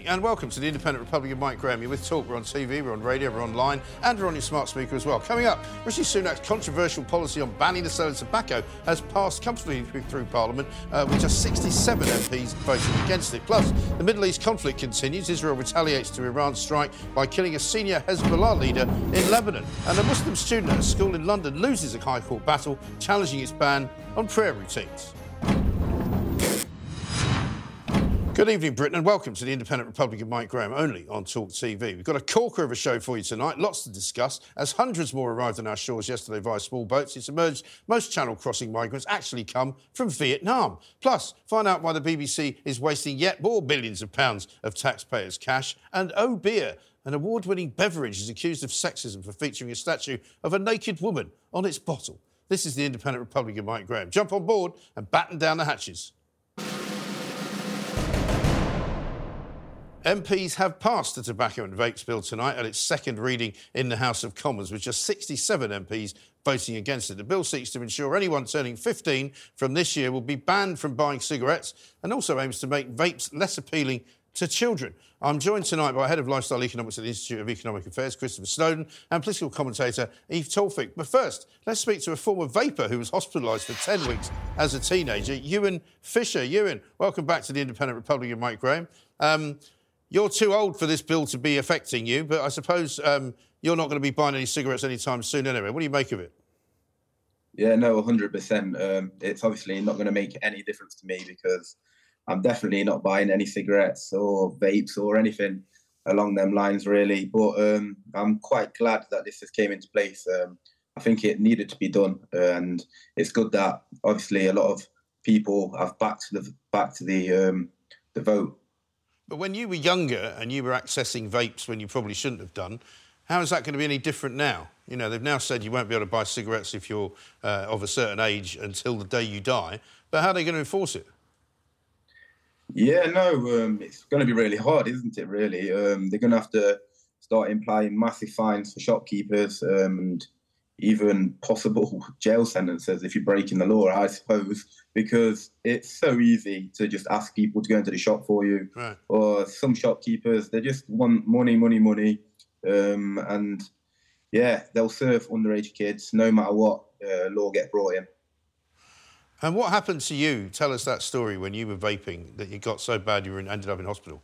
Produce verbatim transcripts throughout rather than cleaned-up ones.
evening and welcome to the Independent Republic of Mike Graham. You're with Talk. We're on T V, we're on radio, we're online and we're on your smart speaker as well. Coming up, Rishi Sunak's controversial policy on banning the sale of tobacco has passed comfortably through Parliament uh, with just sixty-seven M Ps voting against it. Plus, the Middle East conflict continues. Israel retaliates to Iran's strike by killing a senior Hezbollah leader in Lebanon. And a Muslim student at a school in London loses a High Court battle challenging its ban on prayer routines. Good evening, Britain, and welcome to the Independent Republic of Mike Graham, only on Talk T V. We've got a corker of a show for you tonight, lots to discuss. As hundreds more arrived on our shores yesterday via small boats, it's emerged most channel crossing migrants actually come from Vietnam. Plus, find out why the B B C is wasting yet more billions of pounds of taxpayers' cash. And oh beer, an award-winning beverage is accused of sexism for featuring a statue of a naked woman on its bottle. This is the Independent Republic of Mike Graham. Jump on board and batten down the hatches. M Ps have passed the Tobacco and Vapes Bill tonight at its second reading in the House of Commons, with just sixty-seven M Ps voting against it. The bill seeks to ensure anyone turning fifteen from this year will be banned from buying cigarettes and also aims to make vapes less appealing to children. I'm joined tonight by Head of Lifestyle Economics at the Institute of Economic Affairs, Christopher Snowdon, and political commentator Eve Tolfik. But first, let's speak to a former vaper who was hospitalised for ten weeks as a teenager, Ewan Fisher. Ewan, welcome back to the Independent Republic of Mike Graham. Um, You're too old for this bill to be affecting you, but I suppose um, you're not going to be buying any cigarettes anytime soon anyway. What do you make of it? Yeah, no, one hundred percent. Um, it's obviously not going to make any difference to me because I'm definitely not buying any cigarettes or vapes or anything along them lines, really. But um, I'm quite glad that this has came into place. Um, I think it needed to be done, and it's good that obviously a lot of people have backed the back to the um, the vote. But when you were younger and you were accessing vapes when you probably shouldn't have done, how is that going to be any different now? You know, they've now said you won't be able to buy cigarettes if you're uh, of a certain age until the day you die. But how are they going to enforce it? Yeah, no, um, it's going to be really hard, isn't it, really? Um, they're going to have to start implying massive fines for shopkeepers um, and even possible jail sentences if you're breaking the law, I suppose, because it's so easy to just ask people to go into the shop for you. Right. Or some shopkeepers, they just want money, money, money. Um, and, yeah, they'll serve underage kids no matter what uh, law gets brought in. And what happened to you? Tell us that story when you were vaping, that you got so bad you were in, ended up in hospital.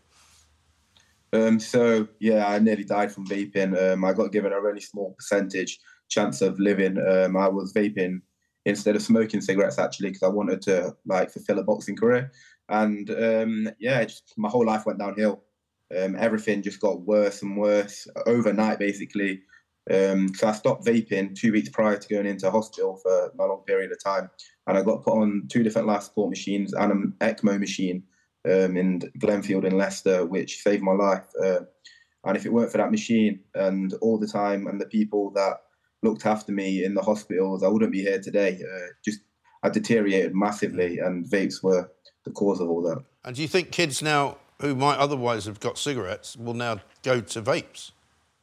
Um, so, yeah, I nearly died from vaping. Um, I got given a really small percentage chance of living. Um, I was vaping instead of smoking cigarettes, actually, because I wanted to, like, fulfill a boxing career. And, um, yeah, just, my whole life went downhill. Um, everything just got worse and worse overnight, basically. Um, so I stopped vaping two weeks prior to going into hospital for a long period of time. And I got put on two different life support machines and an ECMO machine um, in Glenfield in Leicester, which saved my life. Uh, and if it weren't for that machine and all the time and the people that looked after me in the hospitals, I wouldn't be here today. Uh, just I deteriorated massively, and vapes were the cause of all that. And do you think kids now who might otherwise have got cigarettes will now go to vapes?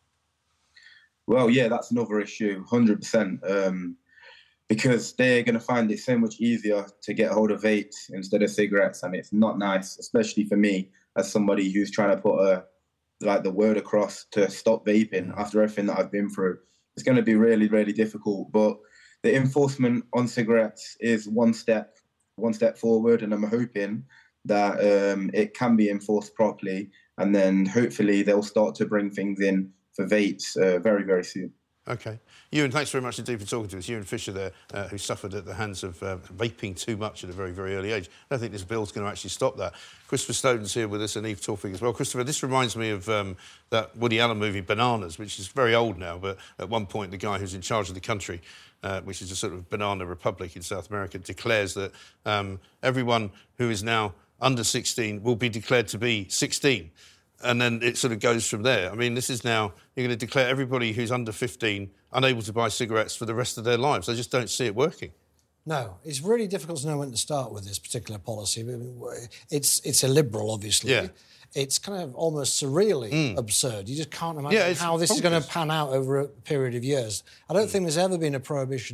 Well, yeah, that's another issue, one hundred percent, um, because they're going to find it so much easier to get hold of vapes instead of cigarettes, and it's not nice, especially for me as somebody who's trying to put a, like the word across to stop vaping after everything that I've been through. It's going to be really, really difficult. But the enforcement on cigarettes is one step, one step forward, and I'm hoping that um, it can be enforced properly, and then hopefully they'll start to bring things in for vapes uh, very, very soon. OK. Ewan, thanks very much indeed for talking to us. Ewan Fisher there, uh, who suffered at the hands of uh, vaping too much at a very, very early age. I don't think this bill's going to actually stop that. Christopher Snowdon's here with us and Eve Tolfik as well. Christopher, this reminds me of um, that Woody Allen movie Bananas, which is very old now, but at one point the guy who's in charge of the country, uh, which is a sort of banana republic in South America, declares that um, everyone who is now under sixteen will be declared to be sixteen. And then it sort of goes from there. I mean, this is now, you're going to declare everybody who's under fifteen unable to buy cigarettes for the rest of their lives. I just don't see it working. No, it's really difficult to know when to start with this particular policy. It's it's illiberal, obviously. Yeah. It's kind of almost surreally mm. absurd. You just can't imagine yeah, how this bonkers. is going to pan out over a period of years. I don't mm. think there's ever been a prohibition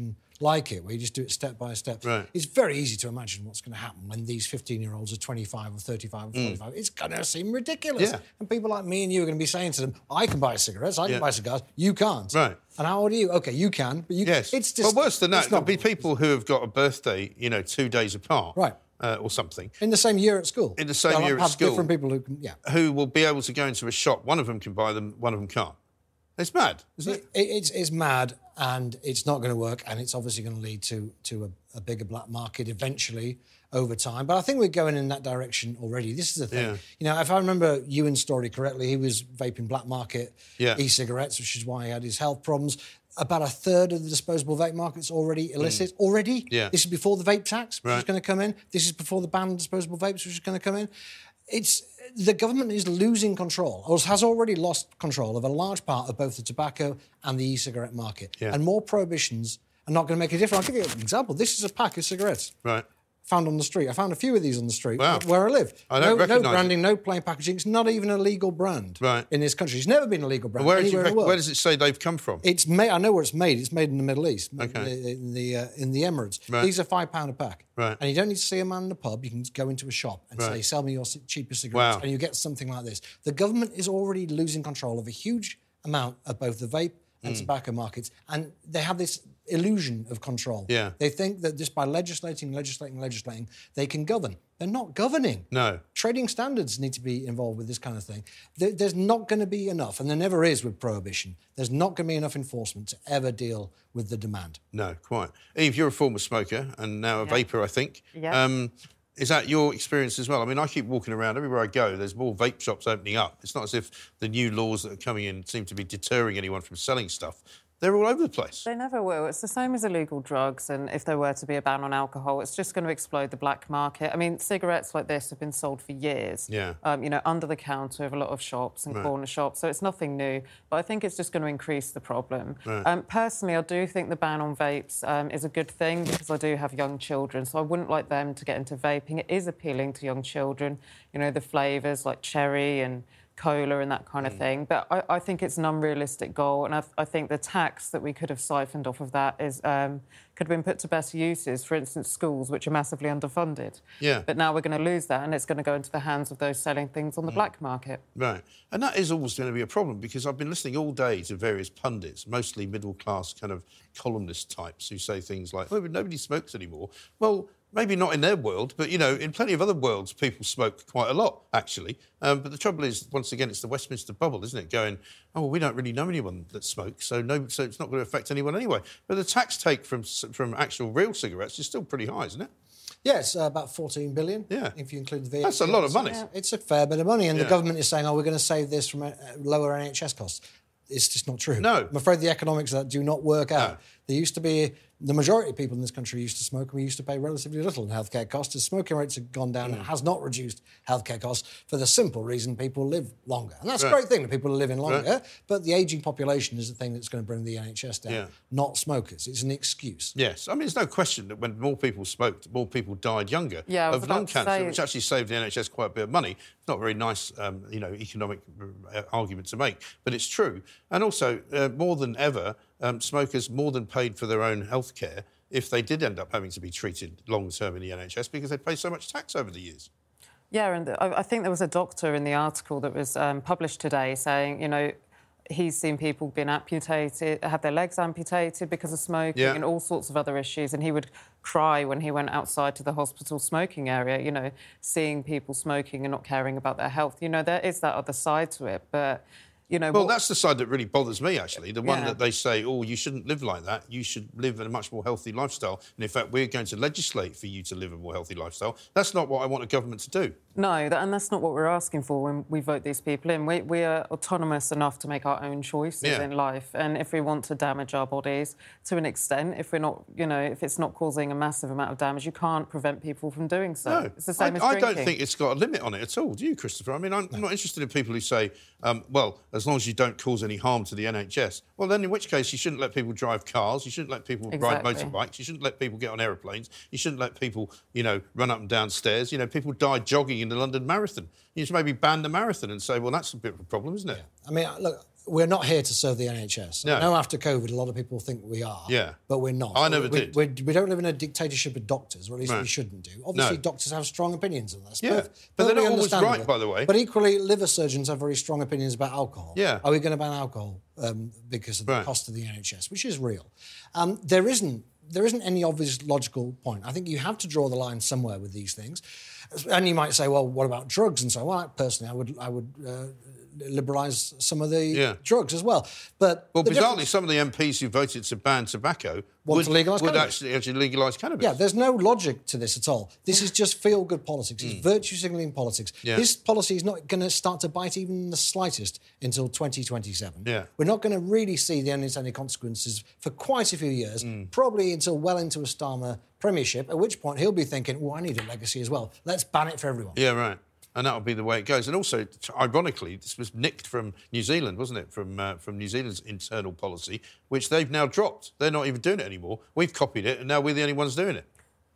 like it, where you just do it step by step. Right. It's very easy to imagine what's going to happen when these fifteen-year-olds are twenty-five or thirty-five or forty-five. Mm. It's going to seem ridiculous. Yeah. And people like me and you are going to be saying to them, I can buy cigarettes, I can yeah. buy cigars, you can't. Right. And how old are you? OK, you can, but you... Yes. It's just... Well, worse than that, there'll not, be people who have got a birthday, you know, two days apart. Right. Uh, or something. In the same year at school. In the same They'll year have at school. different people who can... Yeah. Who will be able to go into a shop. One of them can buy them, one of them can't. It's mad, isn't it? it, it it's, it's mad, and it's not going to work, and it's obviously going to lead to, to a, a bigger black market eventually over time. But I think we're going in that direction already. This is the thing. Yeah. You know, if I remember Ewan's story correctly, he was vaping black market yeah. e-cigarettes, which is why he had his health problems. About a third of the disposable vape market's already illicit. Mm. Already? Yeah. This is before the vape tax, which right. is going to come in. This is before the ban on disposable vapes, which is going to come in. It's the government is losing control, or has already lost control of a large part of both the tobacco and the e-cigarette market. Yeah. And more prohibitions are not going to make a difference. I'll give you an example. This is a pack of cigarettes. Right. Found on the street. I found a few of these on the street wow. where I live. I don't no, recognise no branding, it. no plain packaging. It's not even a legal brand right. in this country. It's never been a legal brand where, anywhere you, in the world. Where does it say they've come from? It's made. I know where it's made. It's made in the Middle East, okay. in the uh, in the Emirates. Right. These are five pound a pack, right. and you don't need to see a man in a pub. You can go into a shop and right. say, "Sell me your cheapest cigarettes," wow. and you get something like this. The government is already losing control of a huge amount of both the vape and mm. tobacco markets, and they have this illusion of control. Yeah. They think that just by legislating, legislating, legislating, they can govern. They're not governing. No. Trading standards need to be involved with this kind of thing. There, there's not going to be enough, and there never is with prohibition, there's not going to be enough enforcement to ever deal with the demand. No, quite. Eve, you're a former smoker and now a yeah. vapor, I think. Yeah. Um, is that your experience as well? I mean, I keep walking around. Everywhere I go, there's more vape shops opening up. It's not as if the new laws that are coming in seem to be deterring anyone from selling stuff. They're all over the place. They never will. It's the same as illegal drugs, and if there were to be a ban on alcohol, it's just going to explode the black market. I mean, cigarettes like this have been sold for years. Yeah. Um, you know, under the counter of a lot of shops and right. corner shops, so it's nothing new. But I think it's just going to increase the problem. Right. Um, personally, I do think the ban on vapes um, is a good thing because I do have young children, so I wouldn't like them to get into vaping. It is appealing to young children. You know, the flavours like cherry and cola and that kind of mm. thing. But I, I think it's an unrealistic goal, and I, I think the tax that we could have siphoned off of that is um, could have been put to better uses. For instance, schools, which are massively underfunded. Yeah. But now we're going to lose that, and it's going to go into the hands of those selling things on the mm. black market. Right. And that is always going to be a problem, because I've been listening all day to various pundits, mostly middle-class kind of columnist types, who say things like, oh, but nobody smokes anymore. Well, maybe not in their world, but, you know, in plenty of other worlds, people smoke quite a lot, actually. Um, but the trouble is, once again, it's the Westminster bubble, isn't it? Going, oh, well, we don't really know anyone that smokes, so no, so it's not going to affect anyone anyway. But the tax take from from actual real cigarettes is still pretty high, isn't it? Yeah, it's uh, about fourteen billion. Yeah. If you include the V A T. That's a lot of money. Yeah, it's a fair bit of money, and yeah. the government is saying, oh, we're going to save this from uh, lower N H S costs. It's just not true. No. I'm afraid the economics of that do not work out. No. There used to be, the majority of people in this country used to smoke, and we used to pay relatively little in healthcare costs. As smoking rates have gone down, mm. it has not reduced healthcare costs for the simple reason people live longer. And that's right. a great thing that people are living longer, right. but the ageing population is the thing that's going to bring the N H S down, yeah. not smokers. It's an excuse. Yes. I mean, there's no question that when more people smoked, more people died younger yeah, of lung cancer, say... which actually saved the N H S quite a bit of money. It's not a very nice, um, you know, economic uh, argument to make, but it's true. And also, uh, more than ever, um, smokers more than paid for their own health care if they did end up having to be treated long-term in the N H S, because they pay so much tax over the years. Yeah, and I think there was a doctor in the article that was um, published today saying, you know, he's seen people being amputated, have their legs amputated because of smoking yeah. and all sorts of other issues. And he would cry when he went outside to the hospital smoking area, you know, seeing people smoking and not caring about their health. You know, there is that other side to it, but... You know, well, what... that's the side that really bothers me, actually. The one yeah. that they say, oh, you shouldn't live like that. You should live in a much more healthy lifestyle. And, in fact, we're going to legislate for you to live a more healthy lifestyle. That's not what I want a government to do. No, that, and that's not what we're asking for when we vote these people in. We, we are autonomous enough to make our own choices yeah. in life. And if we want to damage our bodies to an extent, if we're not, you know, if it's not causing a massive amount of damage, you can't prevent people from doing so. No. It's the same I, as I drinking. don't think it's got a limit on it at all, do you, Christopher? I mean, I'm, I'm not interested in people who say, um, well, as long as you don't cause any harm to the N H S. Well, then in which case you shouldn't let people drive cars, you shouldn't let people exactly. ride motorbikes, you shouldn't let people get on aeroplanes, you shouldn't let people, you know, run up and down stairs. You know, people die jogging in the London Marathon. You should maybe ban the marathon and say, well, that's a bit of a problem, isn't it? Yeah. I mean, look, we're not here to serve the N H S. No. I know after COVID, a lot of people think we are. Yeah. But we're not. I never we, did. We, we don't live in a dictatorship of doctors, or at least Right. we shouldn't do. Obviously, No. doctors have strong opinions on this. Yeah, Both- but they're totally not always understandable. right, by the way. But equally, liver surgeons have very strong opinions about alcohol. Yeah. Are we going to ban alcohol um, because of the Right. cost of the N H S, which is real? Um, there isn't. There isn't any obvious logical point. I think you have to draw the line somewhere with these things. And you might say, well, what about drugs and so on? Well, personally, I would, I would uh, liberalise some of the Yeah. drugs as well. But Well, the bizarrely, difference- some of the M Ps who voted to ban tobacco Want would, to legalise would cannabis. actually, actually legalise cannabis. Yeah, there's no logic to this at all. This is just feel-good politics. It's virtue signalling politics. Mm. Yeah. This policy is not going to start to bite even the slightest until twenty twenty-seven. Yeah. We're not going to really see the unintended consequences for quite a few years, Mm. probably until well into a Starmer premiership, at which point he'll be thinking, oh, I need a legacy as well. Let's ban it for everyone. Yeah, right. And that'll be the way it goes. And also, t- ironically, this was nicked from New Zealand, wasn't it? From uh, from New Zealand's internal policy, which they've now dropped. They're not even doing it anymore. We've copied it, and now we're the only ones doing it.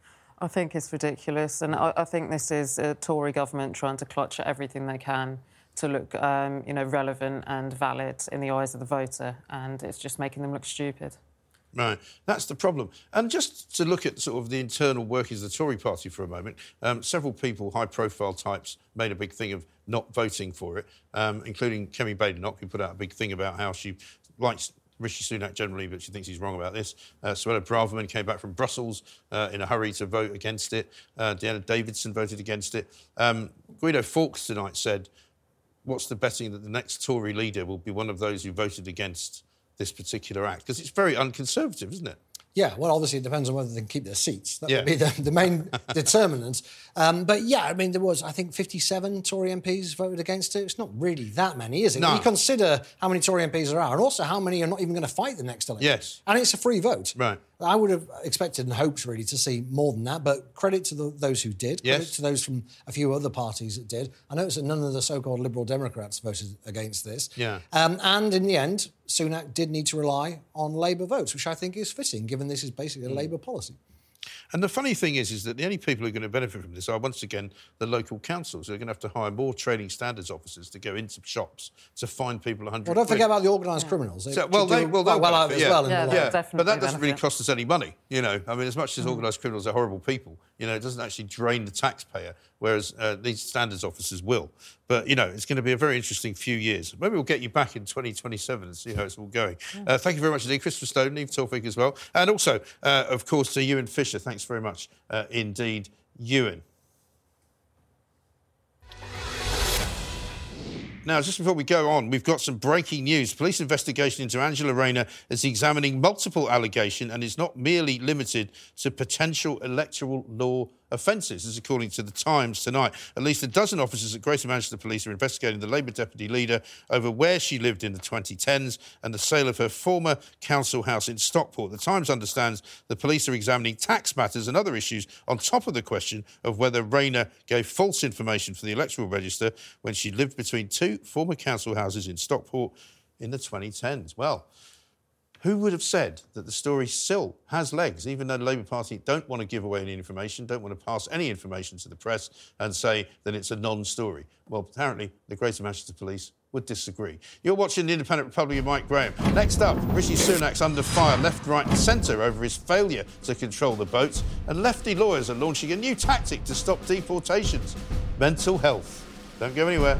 I think it's ridiculous, and I, I think this is a Tory government trying to clutch at everything they can to look, um, you know, relevant and valid in the eyes of the voter, and it's just making them look stupid. Right, that's the problem. And just to look at sort of the internal workings of the Tory party for a moment, um, several people, high-profile types, made a big thing of not voting for it, um, including Kemi Badenoch, who put out a big thing about how she likes Rishi Sunak generally, but she thinks he's wrong about this. Uh, Suella Braverman came back from Brussels uh, in a hurry to vote against it. Uh, Deanna Davidson voted against it. Um, Guido Fawkes tonight said, what's the betting that the next Tory leader will be one of those who voted against this particular act? Because it's very unconservative, isn't it? Yeah, well, obviously it depends on whether they can keep their seats. That Yeah. would be the, the main determinant. Um, but yeah, I mean, there was, I think, fifty-seven Tory M Ps voted against it. It's not really that many, is it? No. When you consider how many Tory M Ps there are, and also how many are not even going to fight the next election. Yes. And it's a free vote. Right. I would have expected and hoped, really, to see more than that, but credit to the, those who did. Yes. Credit to those from a few other parties that did. I noticed that none of the so-called Liberal Democrats voted against this. Yeah. Um, and in the end, Sunak did need to rely on Labour votes, which I think is fitting, given this is basically a Labour policy. And the funny thing is, is that the only people who are going to benefit from this are, once again, the local councils. They're going to have to hire more trading standards officers to go into shops to find people one hundred Well, don't quid. forget about the organised criminals. They So, well, do they, well, they'll well out benefit, as yeah. well. in Yeah, the they'll long- Yeah, definitely but that doesn't really benefit. cost us any money, you know. I mean, as much as organised criminals are horrible people, you know, it doesn't actually drain the taxpayer, whereas uh, these standards officers will. But, you know, it's going to be a very interesting few years. Maybe we'll get you back in twenty twenty-seven and see how it's all going. Uh, thank you very much indeed, Christopher Stone, Eve Tawfik as well. And also, uh, of course, to Ewan Fisher. Thanks very much uh, indeed, Ewan. Now, just before we go on, we've got some breaking news. Police investigation into Angela Rayner is examining multiple allegations and is not merely limited to potential electoral law offences. This is according to The Times tonight. At least a dozen officers at Greater Manchester Police are investigating the Labour deputy leader over where she lived in the twenty tens and the sale of her former council house in Stockport. The Times understands the police are examining tax matters and other issues on top of the question of whether Rayner gave false information for the electoral register when she lived between two former council houses in Stockport in the twenty tens. Well, who would have said that the story still has legs, even though the Labour Party don't want to give away any information, don't want to pass any information to the press and say that it's a non-story? Well, apparently the Greater Manchester Police would disagree. You're watching The Independent Republic of Mike Graham. Next up, Rishi Sunak's under fire left, right and centre over his failure to control the boats, and lefty lawyers are launching a new tactic to stop deportations: mental health. Don't go anywhere.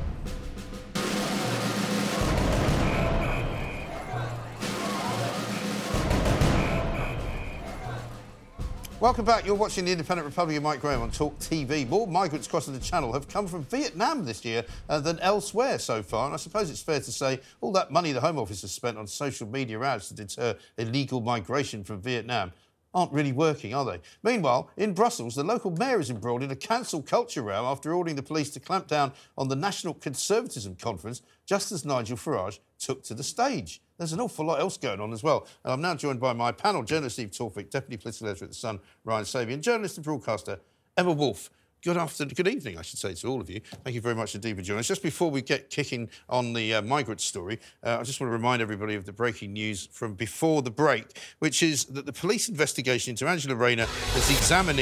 Welcome back. You're watching The Independent Republic of Mike Graham on Talk T V. More migrants crossing the Channel have come from Vietnam this year uh, than elsewhere so far. And I suppose it's fair to say all that money the Home Office has spent on social media ads to deter illegal migration from Vietnam aren't really working, are they? Meanwhile, in Brussels, the local mayor is embroiled in a cancel culture row after ordering the police to clamp down on the National Conservatism Conference just as Nigel Farage took to the stage. There's an awful lot else going on as well. And I'm now joined by my panel, journalist Eve Tawfik, Deputy Political Editor at The Sun, Ryan Savey, and journalist and broadcaster Emma Wolfe. Good afternoon, good evening, I should say, to all of you. Thank you very much indeed for joining us. Just before we get kicking on the uh, migrant story, uh, I just want to remind everybody of the breaking news from before the break, which is that the police investigation into Angela Rayner is examining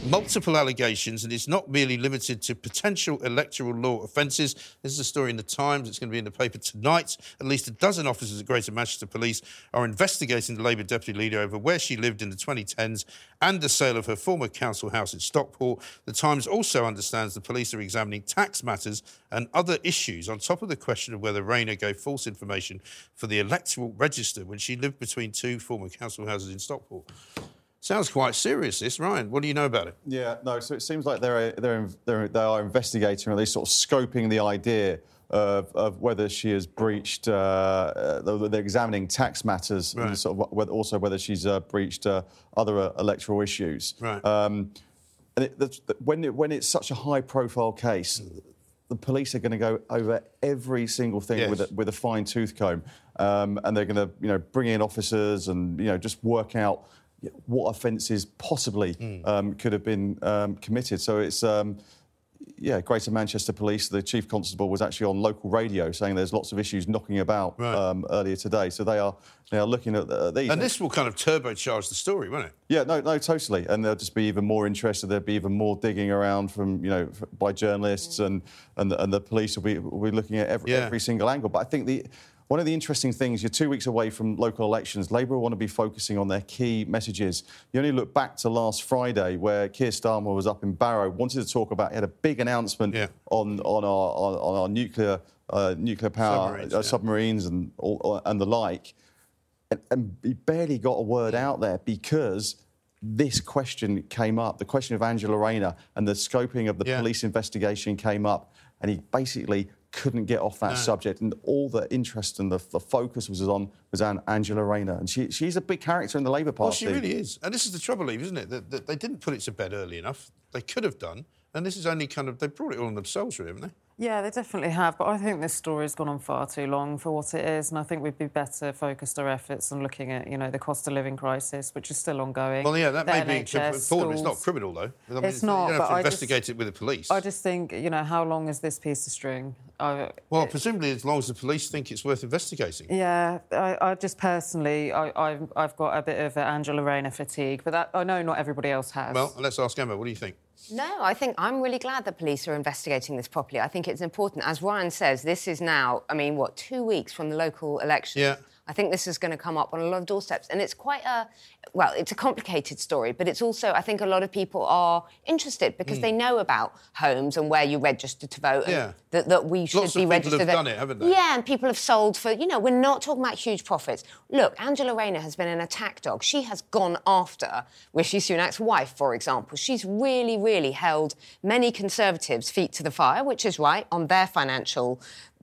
multiple allegations, and it's not merely limited to potential electoral law offences. This is a story in the Times. It's going to be in the paper tonight. At least a dozen officers at Greater Manchester Police are investigating the Labour deputy leader over where she lived in the twenty tens and the sale of her former council house in Stockport. The Times also understands the police are examining tax matters and other issues on top of the question of whether Rayner gave false information for the electoral register when she lived between two former council houses in Stockport. Sounds quite serious, this. Ryan, what do you know about it? Yeah, no, so it seems like they're, they're, they're, they are investigating, or at least sort of scoping the idea of, of whether she has breached, uh, uh, they're examining tax matters, Right. and sort of whether, also whether she's uh, breached uh, other uh, electoral issues. Right. Um, and it, that's, when, it, when it's such a high-profile case, the police are going to go over every single thing Yes. with a, with a fine-tooth comb, um, and they're going to, you know, bring in officers and, you know, just work out what offences possibly Mm. um, could have been um, committed. So it's, um, yeah, Greater Manchester Police, the Chief Constable was actually on local radio saying there's lots of issues knocking about Right. um, earlier today. So they are they are looking at uh, these. And this will kind of turbocharge the story, won't it? Yeah, no, no, totally. And they'll just be even more interested. There'll be even more digging around from, you know, f- by journalists, and and the, and the police will be will be looking at every, Yeah. every single angle. But I think the one of the interesting things, you're two weeks away from local elections. Labour want to be focusing on their key messages. You only look back to last Friday, where Keir Starmer was up in Barrow, wanted to talk about, he had a big announcement Yeah. on on our on, on our nuclear uh, nuclear power Submarines, uh, yeah. submarines and all, and the like. And, and he barely got a word out there because this question came up, the question of Angela Rayner and the scoping of the Yeah. police investigation came up, and he basically couldn't get off that No. subject, and all the interest and the, the focus was on was on Angela Rayner, and she, she's a big character in the Labour Well, Party. she really is. And this is the trouble, Eve, isn't it? That, that they didn't put it to bed early enough. They could have done. And this is only kind of... They brought it all on themselves, really, haven't they? Yeah, they definitely have, but I think this story's gone on far too long for what it is, and I think we'd be better focused our efforts on looking at, you know, the cost of living crisis, which is still ongoing. Well, yeah, that the may N be H S, important. It's not schools. criminal, though. I mean, It's not, You don't have but to I investigate just- it with the police. I just think, you know, how long is this piece of string? I, Well, it- presumably as long as the police think it's worth investigating. Yeah, I, I just personally, I, I've, I've got a bit of uh, Angela Rayner fatigue, but that, I know not everybody else has. Well, let's ask Emma. What do you think? No, I think I'm really glad the police are investigating this properly. I think it's important. As Ryan says, this is now, I mean, what, two weeks from the local election? Yeah. I think this is going to come up on a lot of doorsteps. And it's quite a, well, it's a complicated story, but it's also, I think a lot of people are interested because they know about homes and where you register to vote. Yeah. And that, that we should Lots be of people registered. have that- done it, haven't they? Yeah, and people have sold for, you know, we're not talking about huge profits. Look, Angela Rayner has been an attack dog. She has gone after Rishi Sunak's wife, for example. She's really, really held many Conservatives' feet to the fire, which is right, on their financial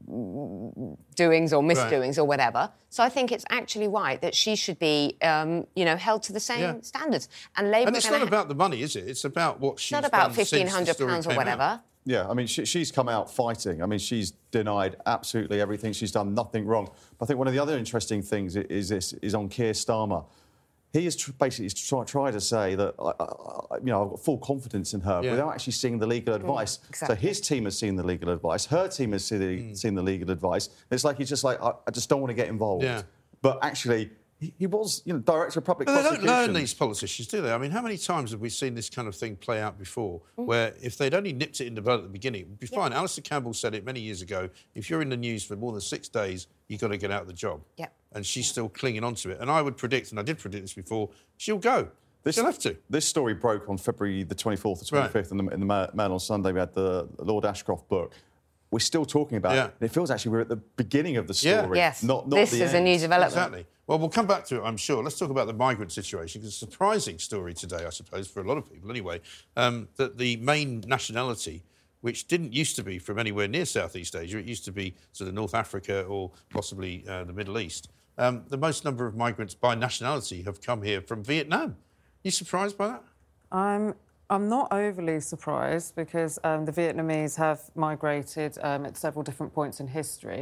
doings or misdoings or whatever. So I think it's actually right that she should be, um, you know, held to the same Yeah. standards. And Labour And are it's gonna not ha- about the money, is it? It's about what she's not about done since fifteen the hundred story pounds or came out. whatever. Yeah, I mean, she, she's come out fighting. I mean, she's denied absolutely everything. She's done nothing wrong. But I think one of the other interesting things i- is this is on Keir Starmer. He is tr- basically try, try to say that, I, I, I- you know, I've got full confidence in her Yeah. without actually seeing the legal advice. exactly. So his team has seen the legal advice. Her team has seen the, Hmm. seen the legal advice. It's like he's just like, I, I just don't want to get involved. Yeah. But actually, he, he was, you know, director of public But they don't prosecution. learn, these politicians, do they? I mean, how many times have we seen this kind of thing play out before, Mm. where if they'd only nipped it in the bud at the beginning, it would be fine. Alistair Campbell said it many years ago, if you're in the news for more than six days, you've got to get out of the job. Yep. And she's still clinging on to it. And I would predict, and I did predict this before, she'll go. She'll have to. This story broke on February the twenty-fourth or Right. twenty-fifth in the, in the Ma- Mail on Sunday. We had the Lord Ashcroft book. We're still talking about Yeah. it. And it feels actually we're at the beginning of the Yeah. story. Yes, Not, not this the is a end. new development. Exactly. Well, we'll come back to it, I'm sure. Let's talk about the migrant situation, because it's a surprising story today, I suppose, for a lot of people anyway, um, that the main nationality, which didn't used to be from anywhere near Southeast Asia, it used to be sort of North Africa or possibly uh, the Middle East, um, the most number of migrants by nationality have come here from Vietnam. You surprised by that? I'm I'm not overly surprised because um, the Vietnamese have migrated um, at several different points in history.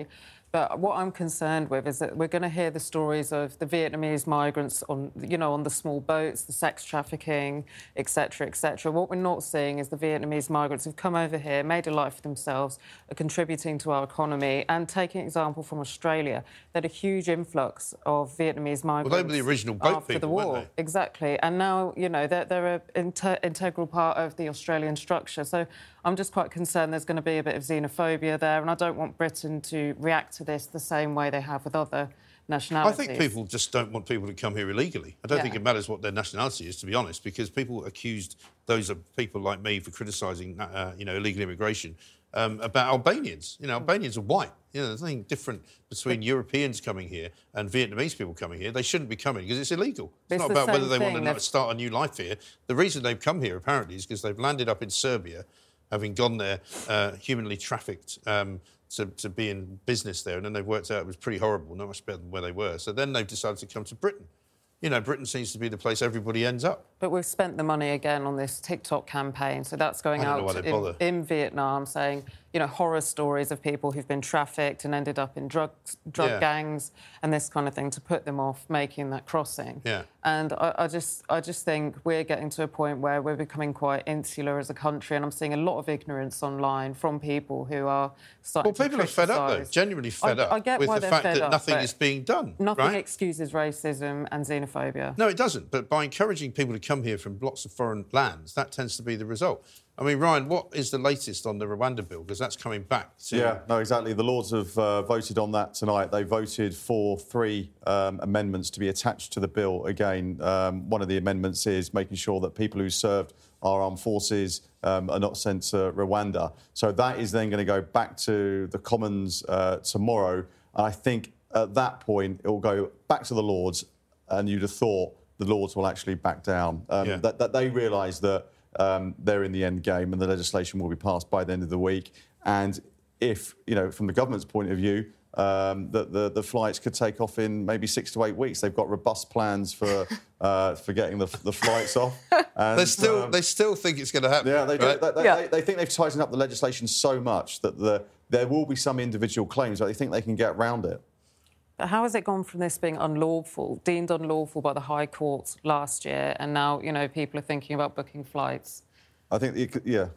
But what I'm concerned with is that we're going to hear the stories of the Vietnamese migrants on, you know, on the small boats, the sex trafficking, et cetera, et cetera. What we're not seeing is the Vietnamese migrants who've come over here, made a life for themselves, are contributing to our economy. And taking an example from Australia, they had a huge influx of Vietnamese migrants. Well, they were the original boat after people, the war. weren't they? Exactly. And now, you know, they're, they're an inter- integral part of the Australian structure. So I'm just quite concerned there's going to be a bit of xenophobia there, and I don't want Britain to react to this the same way they have with other nationalities. I think people just don't want people to come here illegally. I don't Yeah. think it matters what their nationality is, to be honest, because people accused those of people like me for criticising, uh, you know, illegal immigration um, about Albanians. You know, Albanians are white. You know, there's nothing different between Europeans coming here and Vietnamese people coming here. They shouldn't be coming because it's illegal. It's, It's not the about whether same they want thing. to They've- start a new life here. The reason they've come here, apparently, is because they've landed up in Serbia, having gone there, uh, humanly trafficked um, to, to be in business there, and then they've worked out it was pretty horrible, not much better than where they were. So then they've decided to come to Britain. You know, Britain seems to be the place everybody ends up. But we've spent the money again on this TikTok campaign, so that's going I don't know out why they in, bother. in Vietnam, saying, you know, horror stories of people who've been trafficked and ended up in drug drug Yeah. gangs and this kind of thing to put them off making that crossing. Yeah. And I, I just, I just think we're getting to a point where we're becoming quite insular as a country, and I'm seeing a lot of ignorance online from people who are starting Well, people to are fed up, though, criticise. genuinely fed I, up I get with why the they're fact fed that up, nothing but is being done. Nothing right? excuses racism and xenophobia. No, it doesn't. But by encouraging people to come here from lots of foreign lands, that tends to be the result. I mean, Ryan, what is the latest on the Rwanda bill? Because that's coming back to... Yeah, no, exactly. The Lords have uh, voted on that tonight. They voted for three um, amendments to be attached to the bill. Again, um, one of the amendments is making sure that people who served our armed forces um, are not sent to Rwanda. So that is then going to go back to the Commons uh, tomorrow. And I think at that point it will go back to the Lords, and you'd have thought the Lords will actually back down. Um, Yeah. that, that they realise that Um, they're in the end game, and the legislation will be passed by the end of the week. And if, you know, from the government's point of view, um, that the, the flights could take off in maybe six to eight weeks. They've got robust plans for uh, for getting the, the flights off. And, They still, um, they still think it's going to happen. yeah, they, do. right? they, they, Yeah. they, they think they've tightened up the legislation so much that the, there will be some individual claims, but they think they can get around it. But how has it gone from this being unlawful, deemed unlawful by the High Court last year, and now, you know, people are thinking about booking flights? I think, it, could- yeah,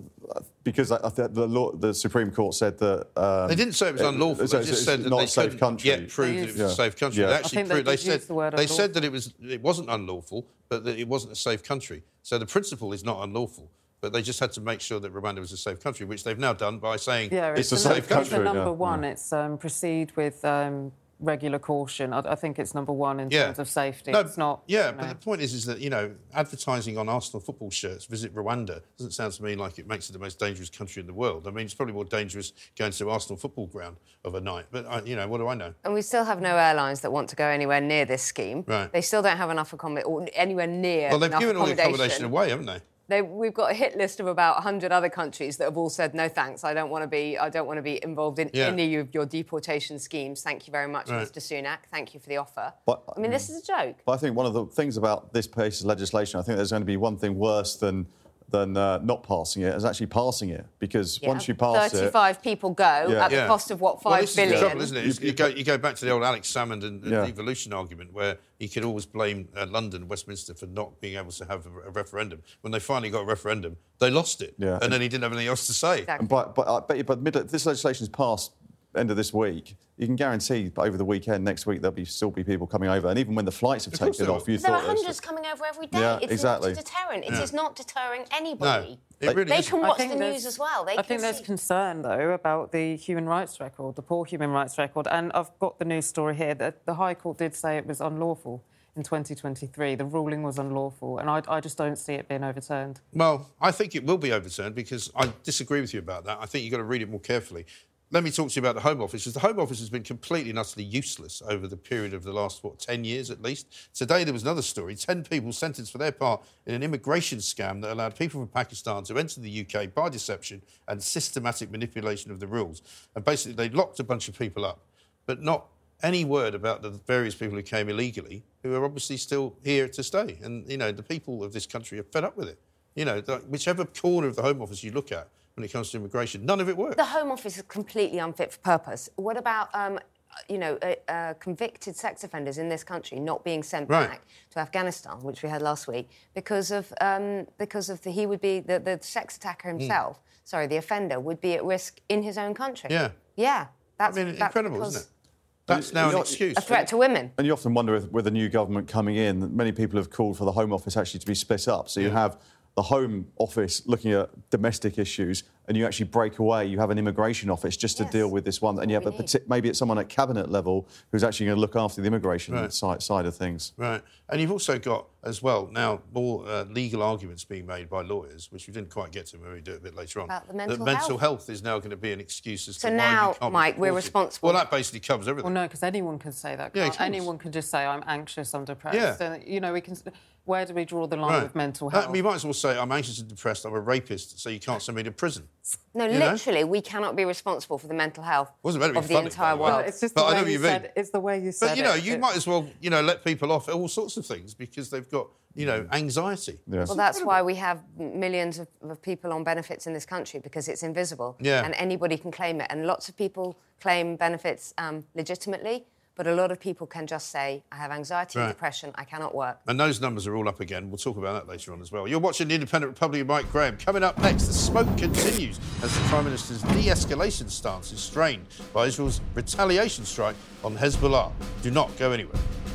because I, I think the, law, the Supreme Court said that... Um, They didn't say it was unlawful. so they it's- just it's said that not they a safe couldn't country. yet prove that it was Yeah. a safe country. Yeah. They I actually think they proved, they did use said the word they said unlawful. that it was it wasn't unlawful, but that it wasn't a safe country. So the principle is not unlawful, but they just had to make sure that Rwanda was a safe country, which they've now done by saying Yeah, It's a the safe num- country, It's the number yeah, one. yeah. It's um, proceed with um, regular caution. I, I think it's number one in Yeah. terms of safety. No, it's not. Yeah, you but know. the point is, is that, you know, advertising on Arsenal football shirts, visit Rwanda, doesn't sound to me like it makes it the most dangerous country in the world. I mean, it's probably more dangerous going to Arsenal football ground of a night. But, I, you know, what do I know? And we still have no airlines that want to go anywhere near this scheme. Right. They still don't have enough accommodation, or anywhere near Well, they've enough given all the accommodation. accommodation away, haven't they? They, we've got a hit list of about one hundred other countries that have all said no thanks. I don't want to be. I don't want to be involved in Yeah. any of your deportation schemes. Thank you very much, Right. Mister Sunak. Thank you for the offer. But- I mean, this is a joke. But I think one of the things about this piece of legislation, I think there's going to be one thing worse than than uh, not passing it, is actually passing it. Because Yeah. once you pass it... thirty-five people go Yeah. at the Yeah. cost of what, Well, five this billion? is the trouble, isn't it? It's- You- You, go, you go back to the old Alex Salmond and, and Yeah. the evolution argument, where you could always blame uh, London, Westminster, for not being able to have a, a referendum. When they finally got a referendum, they lost it. Yeah. And then he didn't have anything else to say. Exactly. And But, but, I bet you, but mid, this legislation is passed end of this week. You can guarantee over the weekend, next week, there'll be still be people coming over. And even when the flights have Of course taken there off, will. you There are thought... there's- hundreds coming over every day. Yeah, it's exactly. not a deterrent. It Yeah. is not deterring No, anybody. it really They isn't. can I watch think the there's- news as well. They I can think there's see. concern, though, about the human rights record, the poor human rights record. And I've got the news story here that the High Court did say it was unlawful in twenty twenty-three. The ruling was unlawful, and I, I just don't see it being overturned. Well, I think it will be overturned because I disagree with you about that. I think you've got to read it more carefully. Let me talk to you about the Home Office, because the Home Office has been completely and utterly useless over the period of the last, what, ten years at least. Today there was another story, ten people sentenced for their part in an immigration scam that allowed people from Pakistan to enter the U K by deception and systematic manipulation of the rules. And basically they locked a bunch of people up, but not any word about the various people who came illegally, who are obviously still here to stay. And, you know, the people of this country are fed up with it. You know, the, whichever corner of the Home Office you look at, when it comes to immigration. None of it works. The Home Office is completely unfit for purpose. What about, um, you know, uh, uh, convicted sex offenders in this country not being sent Right. back to Afghanistan, which we had last week, because of um, because of the he would be the, the sex attacker himself. Mm. Sorry, the offender would be at risk in his own country. Yeah, yeah, that's I mean, that's incredible, isn't it? That's now an excuse. A threat to women. And you often wonder if, with a new government coming in, that many people have called for the Home Office actually to be split up. So you yeah. have the Home Office looking at domestic issues, and you actually break away. You have an Immigration Office just to yes. deal with this one, and you have a partic- maybe it's someone at cabinet level who's actually going to look after the immigration right. side, side of things. Right, and you've also got as well now more uh, legal arguments being made by lawyers, which we didn't quite get to when we do it a bit later on. About the mental that mental health. health is now going to be an excuse as so to why now, you can't Mike, we're enforce it. responsible. Well, that basically covers everything. Well, no, because anyone can say that. Yeah, Can't? Anyone can just say, I'm anxious, I'm depressed. Yeah. And, you know, we can... Where do we draw the line right. with mental Uh, health? you might as well say, I'm anxious and depressed, I'm a rapist, so you can't send me to prison. No, you literally, know? we cannot be responsible for the mental health Wasn't meant to be of the funny, entire by the way. world. Well, it's just But the I way know what you you mean. said. It's the way you said But, you know, it. you It- might as well, you know, let people off all sorts of things because they've got, you know, anxiety. Yeah. Well, that's why we have millions of, of people on benefits in this country, because it's invisible. Yeah. And anybody can claim it. And lots of people claim benefits um, legitimately, but a lot of people can just say, I have anxiety Right. and depression, I cannot work. And those numbers are all up again. We'll talk about that later on as well. You're watching The Independent Republic of Mike Graham. Coming up next, the smoke continues as the Prime Minister's de-escalation stance is strained by Israel's retaliation strike on Hezbollah. Do not go anywhere.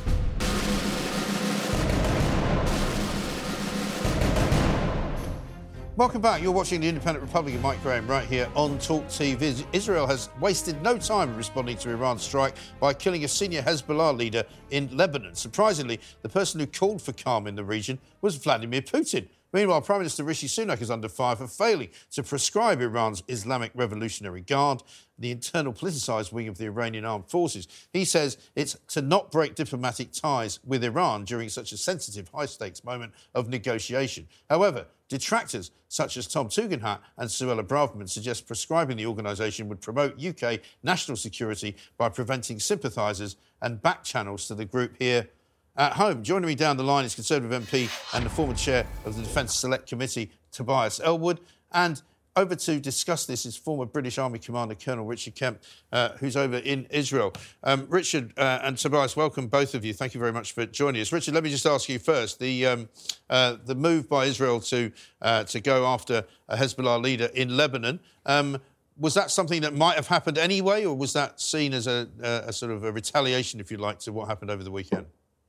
Welcome back. You're watching The Independent Republic of Mike Graham right here on Talk T V. Israel has wasted no time in responding to Iran's strike by killing a senior Hezbollah leader in Lebanon. Surprisingly, the person who called for calm in the region was Vladimir Putin. Meanwhile, Prime Minister Rishi Sunak is under fire for failing to proscribe Iran's Islamic Revolutionary Guard, the internal politicised wing of the Iranian armed forces. He says it's to not break diplomatic ties with Iran during such a sensitive, high-stakes moment of negotiation. However, detractors such as Tom Tugendhat and Suella Braverman suggest proscribing the organisation would promote U K national security by preventing sympathisers and back channels to the group here at home. Joining me down the line is Conservative M P and the former chair of the Defence Select Committee, Tobias Ellwood. And over to discuss this is former British Army Commander Colonel Richard Kemp, uh, who's over in Israel. Um, Richard uh, and Tobias, welcome both of you. Thank you very much for joining us. Richard, let me just ask you first. The um, uh, the move by Israel to uh, to go after a Hezbollah leader in Lebanon, um, was that something that might have happened anyway, or was that seen as a, a, a sort of a retaliation, if you like, to what happened over the weekend?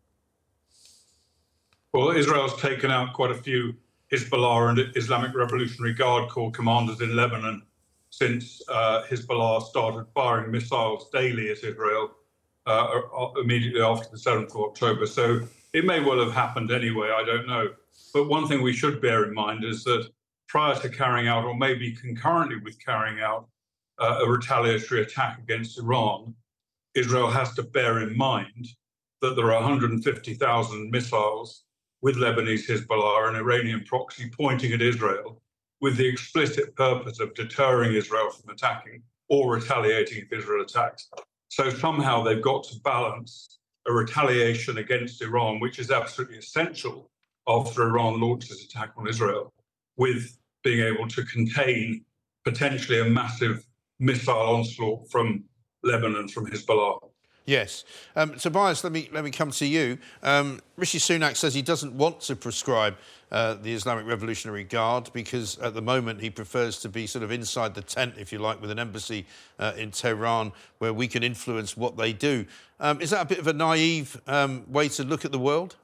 Well, Israel's taken out quite a few Hezbollah and Islamic Revolutionary Guard Corps commanders in Lebanon since uh, Hezbollah started firing missiles daily at Israel uh, immediately after the seventh of October. So it may well have happened anyway, I don't know. But one thing we should bear in mind is that prior to carrying out, or maybe concurrently with carrying out, uh, a retaliatory attack against Iran, Israel has to bear in mind that there are one hundred fifty thousand missiles with Lebanese Hezbollah, an Iranian proxy, pointing at Israel with the explicit purpose of deterring Israel from attacking or retaliating if Israel attacks. So somehow they've got to balance a retaliation against Iran, which is absolutely essential after Iran launched its attack on Israel, with being able to contain potentially a massive missile onslaught from Lebanon, from Hezbollah. Yes. Um, Tobias, let me let me come to you. Um, Rishi Sunak says he doesn't want to prescribe uh, the Islamic Revolutionary Guard because at the moment he prefers to be sort of inside the tent, if you like, with an embassy uh, in Tehran where we can influence what they do. Um, is that a bit of a naive um, way to look at the world?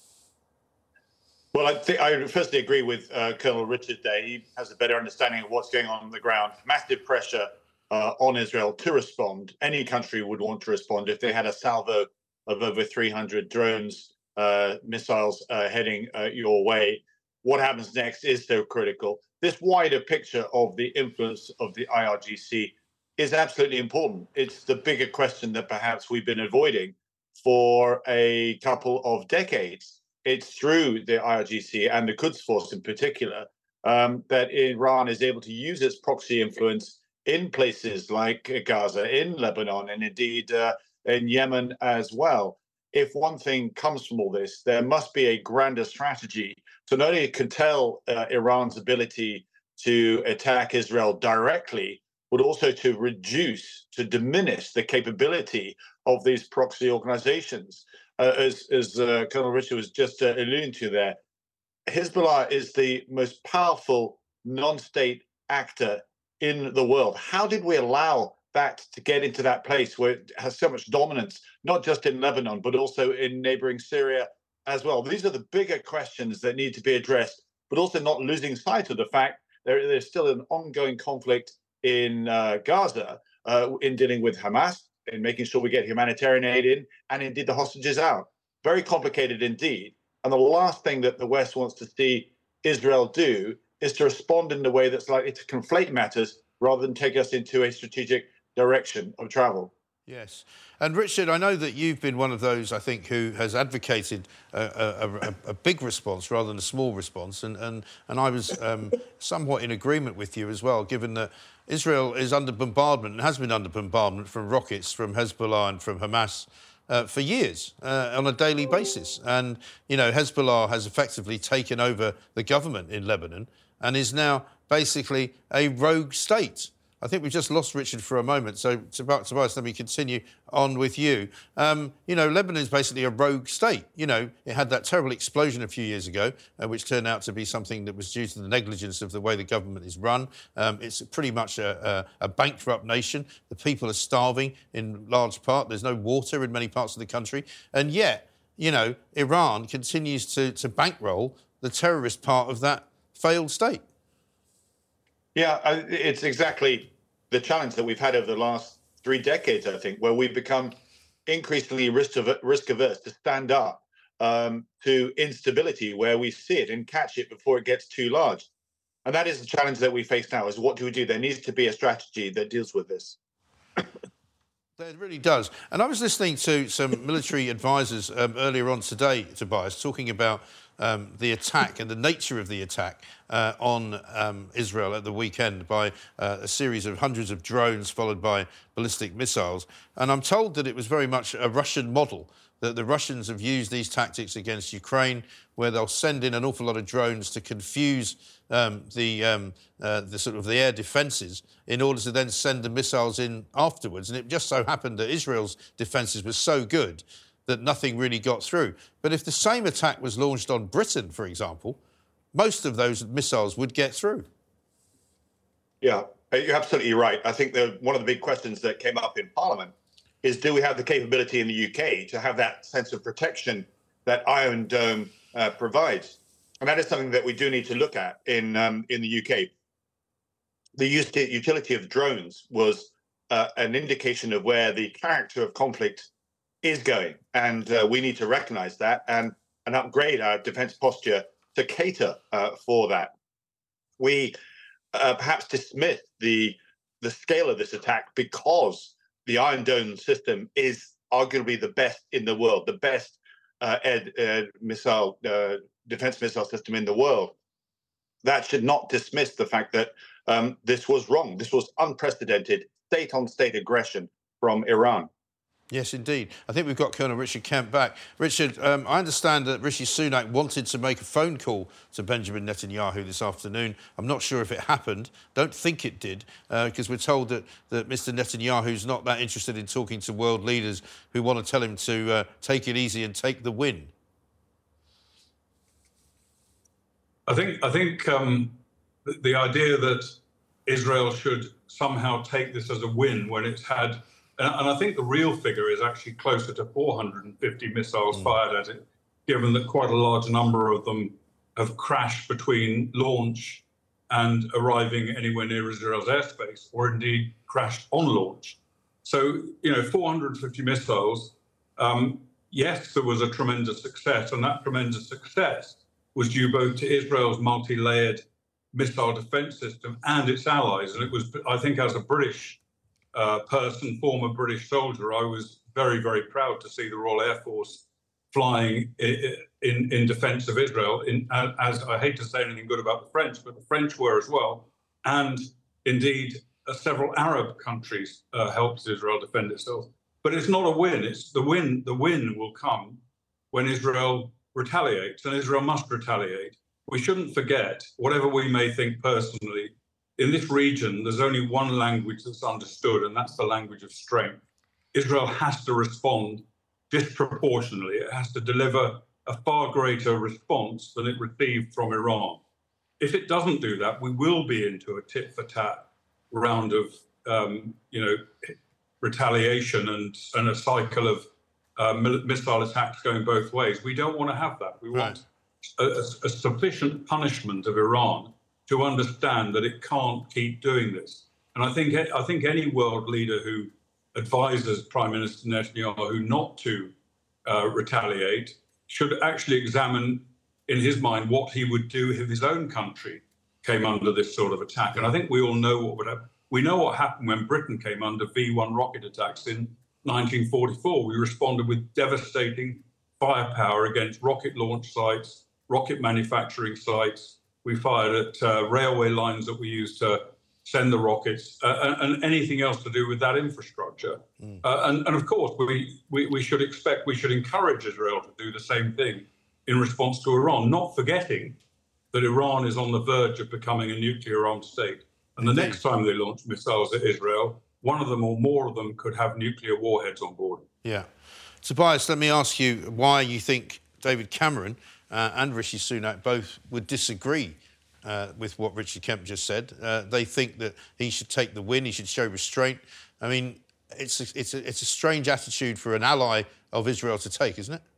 Well, I think I firstly agree with uh, Colonel Richard there. He has a better understanding of what's going on on the ground. Massive pressure Uh, on Israel to respond. Any country would want to respond if they had a salvo of over three hundred drones, uh, missiles uh, heading uh, your way. What happens next is so critical. This wider picture of the influence of the I R G C is absolutely important. It's the bigger question that perhaps we've been avoiding for a couple of decades. It's through the I R G C and the Quds Force in particular um, that Iran is able to use its proxy influence in places like Gaza, in Lebanon, and indeed uh, in Yemen as well. If one thing comes from all this, there must be a grander strategy to not only curtail uh, Iran's ability to attack Israel directly, but also to reduce, to diminish the capability of these proxy organizations. Uh, as as uh, Colonel Richard was just uh, alluding to there, Hezbollah is the most powerful non-state actor in the world. How did we allow that to get into that place where it has so much dominance, not just in Lebanon, but also in neighboring Syria as well? These are the bigger questions that need to be addressed, but also not losing sight of the fact there, there's still an ongoing conflict in uh, Gaza, uh, in dealing with Hamas, in making sure we get humanitarian aid in, and indeed the hostages out. Very complicated indeed. And the last thing that the West wants to see Israel do is to respond in a way that's likely to conflate matters rather than take us into a strategic direction of travel. Yes. And Richard, I know that you've been one of those, I think, who has advocated a, a, a, a big response rather than a small response. And, and, and I was um, somewhat in agreement with you as well, given that Israel is under bombardment and has been under bombardment from rockets from Hezbollah and from Hamas uh, for years uh, on a daily basis. And, you know, Hezbollah has effectively taken over the government in Lebanon and is now basically a rogue state. I think we've just lost Richard for a moment. So, Tobias, let me continue on with you. Um, you know, Lebanon is basically a rogue state. You know, it had that terrible explosion a few years ago, uh, which turned out to be something that was due to the negligence of the way the government is run. Um, it's pretty much a, a, a bankrupt nation. The people are starving in large part. There's no water in many parts of the country. And yet, you know, Iran continues to, to bankroll the terrorist part of that failed state. Yeah, it's exactly the challenge that we've had over the last three decades, I think, where we've become increasingly risk averse to stand up um, to instability where we see it and catch it before it gets too large. And that is the challenge that we face now, is what do we do? There needs to be a strategy that deals with this. It really does. And I was listening to some military advisors um, earlier on today, Tobias, talking about um, the attack and the nature of the attack uh, on um, Israel at the weekend by uh, a series of hundreds of drones followed by ballistic missiles. And I'm told that it was very much a Russian model, that the Russians have used these tactics against Ukraine, where they'll send in an awful lot of drones to confuse um, the, um, uh, the sort of the air defences in order to then send the missiles in afterwards. And it just so happened that Israel's defences were so good that nothing really got through. But if the same attack was launched on Britain, for example, most of those missiles would get through. Yeah, you're absolutely right. I think the, one of the big questions that came up in Parliament is, do we have the capability in the U K to have that sense of protection that Iron Dome uh, provides? And that is something that we do need to look at in um, in the U K. The utility of drones was uh, an indication of where the character of conflict is going. And uh, we need to recognise that and, and upgrade our defence posture to cater uh, for that. We uh, perhaps dismiss the, the scale of this attack because the Iron Dome system is arguably the best in the world, the best uh, air, air missile uh, defense missile system in the world. That should not dismiss the fact that um, this was wrong. This was unprecedented state-on-state aggression from Iran. Yes, indeed. I think we've got Colonel Richard Kemp back. Richard, um, I understand that Rishi Sunak wanted to make a phone call to Benjamin Netanyahu this afternoon. I'm not sure if it happened. Don't think it did, because uh, we're told that, that Mister Netanyahu's not that interested in talking to world leaders who want to tell him to uh, take it easy and take the win. I think, I think um, the, the idea that Israel should somehow take this as a win when it's had... And I think the real figure is actually closer to four hundred fifty missiles mm. fired at it, given that quite a large number of them have crashed between launch and arriving anywhere near Israel's airspace, or indeed crashed on launch. So, you know, four hundred fifty missiles, um, yes, there was a tremendous success, and that tremendous success was due both to Israel's multi-layered missile defense system and its allies. And it was, I think, as a British Uh, person, former British soldier, I was very, very proud to see the Royal Air Force flying in, in, in defence of Israel. In, as I hate to say anything good about the French, but the French were as well. And indeed, uh, several Arab countries uh, helped Israel defend itself. But it's not a win. It's the win. The win will come when Israel retaliates, and Israel must retaliate. We shouldn't forget, whatever we may think personally in this region, there's only one language that's understood, and that's the language of strength. Israel has to respond disproportionately. It has to deliver a far greater response than it received from Iran. If it doesn't do that, we will be into a tit-for-tat round of, um, you know, retaliation and, and a cycle of uh, missile attacks going both ways. We don't want to have that. We want right. a, a sufficient punishment of Iran to understand that it can't keep doing this. And I think I think any world leader who advises Prime Minister Netanyahu not to uh, retaliate should actually examine in his mind what he would do if his own country came under this sort of attack. And I think we all know what would happen. We know what happened when Britain came under V one rocket attacks in nineteen forty-four. We responded with devastating firepower against rocket launch sites, rocket manufacturing sites. We fired at uh, railway lines that we used to send the rockets, uh, and, and anything else to do with that infrastructure. Mm. Uh, and, and of course, we, we, we should expect, we should encourage Israel to do the same thing in response to Iran, not forgetting that Iran is on the verge of becoming a nuclear-armed state. And the next time they launch missiles at Israel, one of them or more of them could have nuclear warheads on board. Yeah. Tobias, let me ask you why you think David Cameron uh, and Rishi Sunak both would disagree uh, with what Richard Kemp just said. Uh, they think that he should take the win, he should show restraint. I mean, it's a, it's a, it's a strange attitude for an ally of Israel to take, isn't it?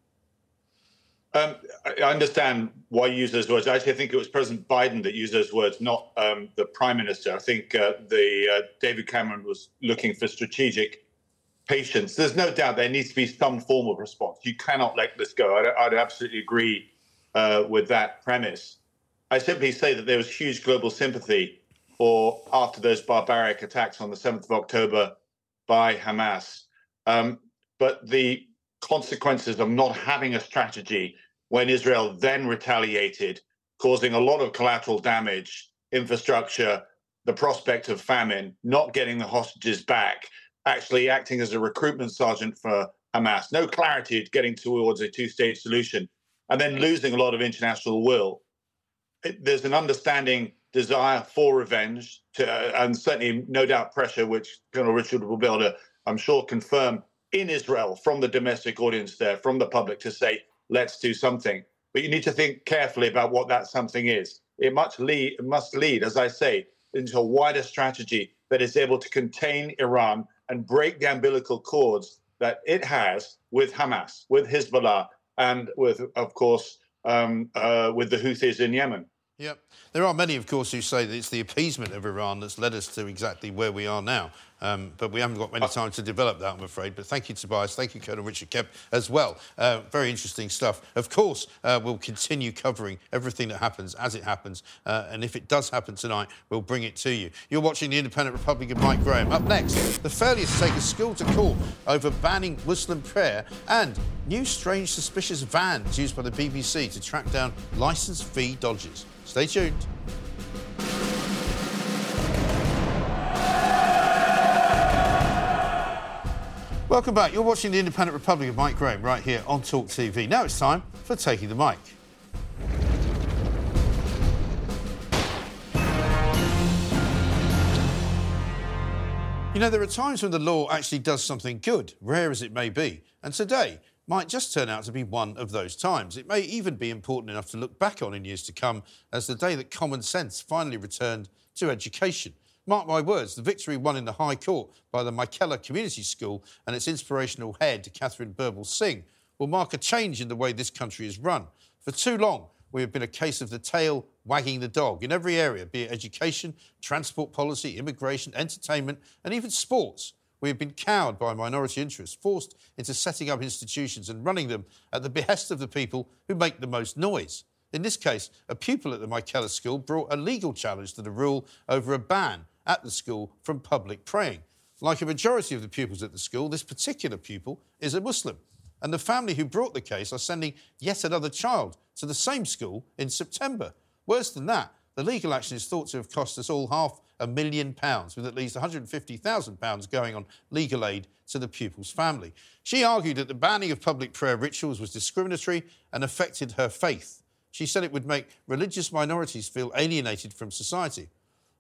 Um, I understand why you use those words. Actually, I think it was President Biden that used those words, not um, the Prime Minister. I think uh, the uh, David Cameron was looking for strategic patience. There's no doubt there needs to be some form of response. You cannot let this go. I'd, I'd absolutely agree uh, with that premise. I simply say that there was huge global sympathy for after those barbaric attacks on the seventh of October by Hamas. Um, but the consequences of not having a strategy when Israel then retaliated, causing a lot of collateral damage, infrastructure, the prospect of famine, not getting the hostages back, actually acting as a recruitment sergeant for Hamas, no clarity getting towards a two-state solution, and then losing a lot of international will. It, there's an understanding desire for revenge, to, uh, and certainly no doubt pressure, which Colonel Richard will be able to, I'm sure, confirm in Israel from the domestic audience there, from the public, to say, let's do something. But you need to think carefully about what that something is. It must lead, it must lead, as I say, into a wider strategy that is able to contain Iran and break the umbilical cords that it has with Hamas, with Hezbollah, and with, of course, um, uh, with the Houthis in Yemen. Yep. There are many, of course, who say that it's the appeasement of Iran that's led us to exactly where we are now. Um, but we haven't got many time to develop that, I'm afraid. But thank you, Tobias. Thank you, Colonel Richard Kemp, as well. Uh, very interesting stuff. Of course, uh, we'll continue covering everything that happens as it happens. Uh, and if it does happen tonight, we'll bring it to you. You're watching The Independent Republic of Mike Graham. Up next, the failure to take a school to court over banning Muslim prayer, and new strange suspicious vans used by the B B C to track down licence fee dodgers. Stay tuned. Welcome back. You're watching The Independent Republic of Mike Graham right here on Talk T V. Now it's time for Taking the Mic. You know, there are times when the law actually does something good, rare as it may be. And today might just turn out to be one of those times. It may even be important enough to look back on in years to come as the day that common sense finally returned to education. Mark my words, the victory won in the High Court by the Michaela Community School and its inspirational head, Catherine Birbal Singh, will mark a change in the way this country is run. For too long, we have been a case of the tail wagging the dog in every area, be it education, transport policy, immigration, entertainment, and even sports. We have been cowed by minority interests, forced into setting up institutions and running them at the behest of the people who make the most noise. In this case, a pupil at the Michaela School brought a legal challenge to the rule over a ban at the school from public praying. Like a majority of the pupils at the school, this particular pupil is a Muslim. And the family who brought the case are sending yet another child to the same school in September. Worse than that, the legal action is thought to have cost us all half a million pounds, with at least one hundred fifty thousand pounds going on legal aid to the pupil's family. She argued that the banning of public prayer rituals was discriminatory and affected her faith. She said it would make religious minorities feel alienated from society.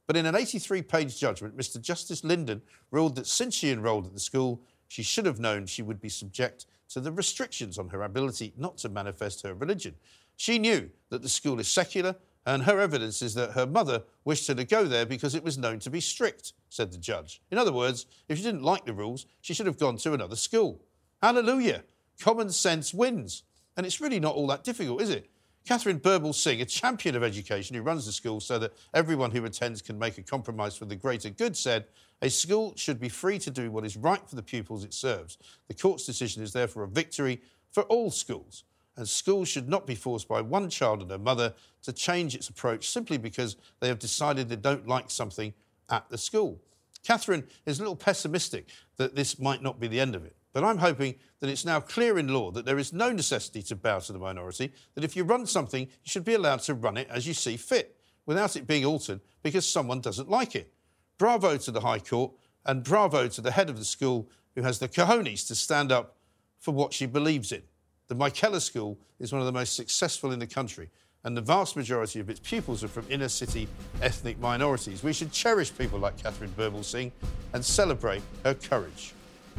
But in an eighty-three page judgment, Mister Justice Linden ruled that since she enrolled at the school, she should have known she would be subject to the restrictions on her ability not to manifest her religion. She knew that the school is secular, and her evidence is that her mother wished her to go there because it was known to be strict, said the judge. In other words, if she didn't like the rules, she should have gone to another school. Hallelujah! Common sense wins. And it's really not all that difficult, is it? Catherine Birbalsingh, a champion of education who runs the school so that everyone who attends can make a compromise for the greater good, said, a school should be free to do what is right for the pupils it serves. The court's decision is therefore a victory for all schools. And schools should not be forced by one child and her mother to change its approach simply because they have decided they don't like something at the school. Catherine is a little pessimistic that this might not be the end of it. But I'm hoping that it's now clear in law that there is no necessity to bow to the minority, that if you run something, you should be allowed to run it as you see fit, without it being altered because someone doesn't like it. Bravo to the High Court, and bravo to the head of the school who has the cojones to stand up for what she believes in. The Michaela School is one of the most successful in the country, and the vast majority of its pupils are from inner-city ethnic minorities. We should cherish people like Catherine Birbalsingh and celebrate her courage.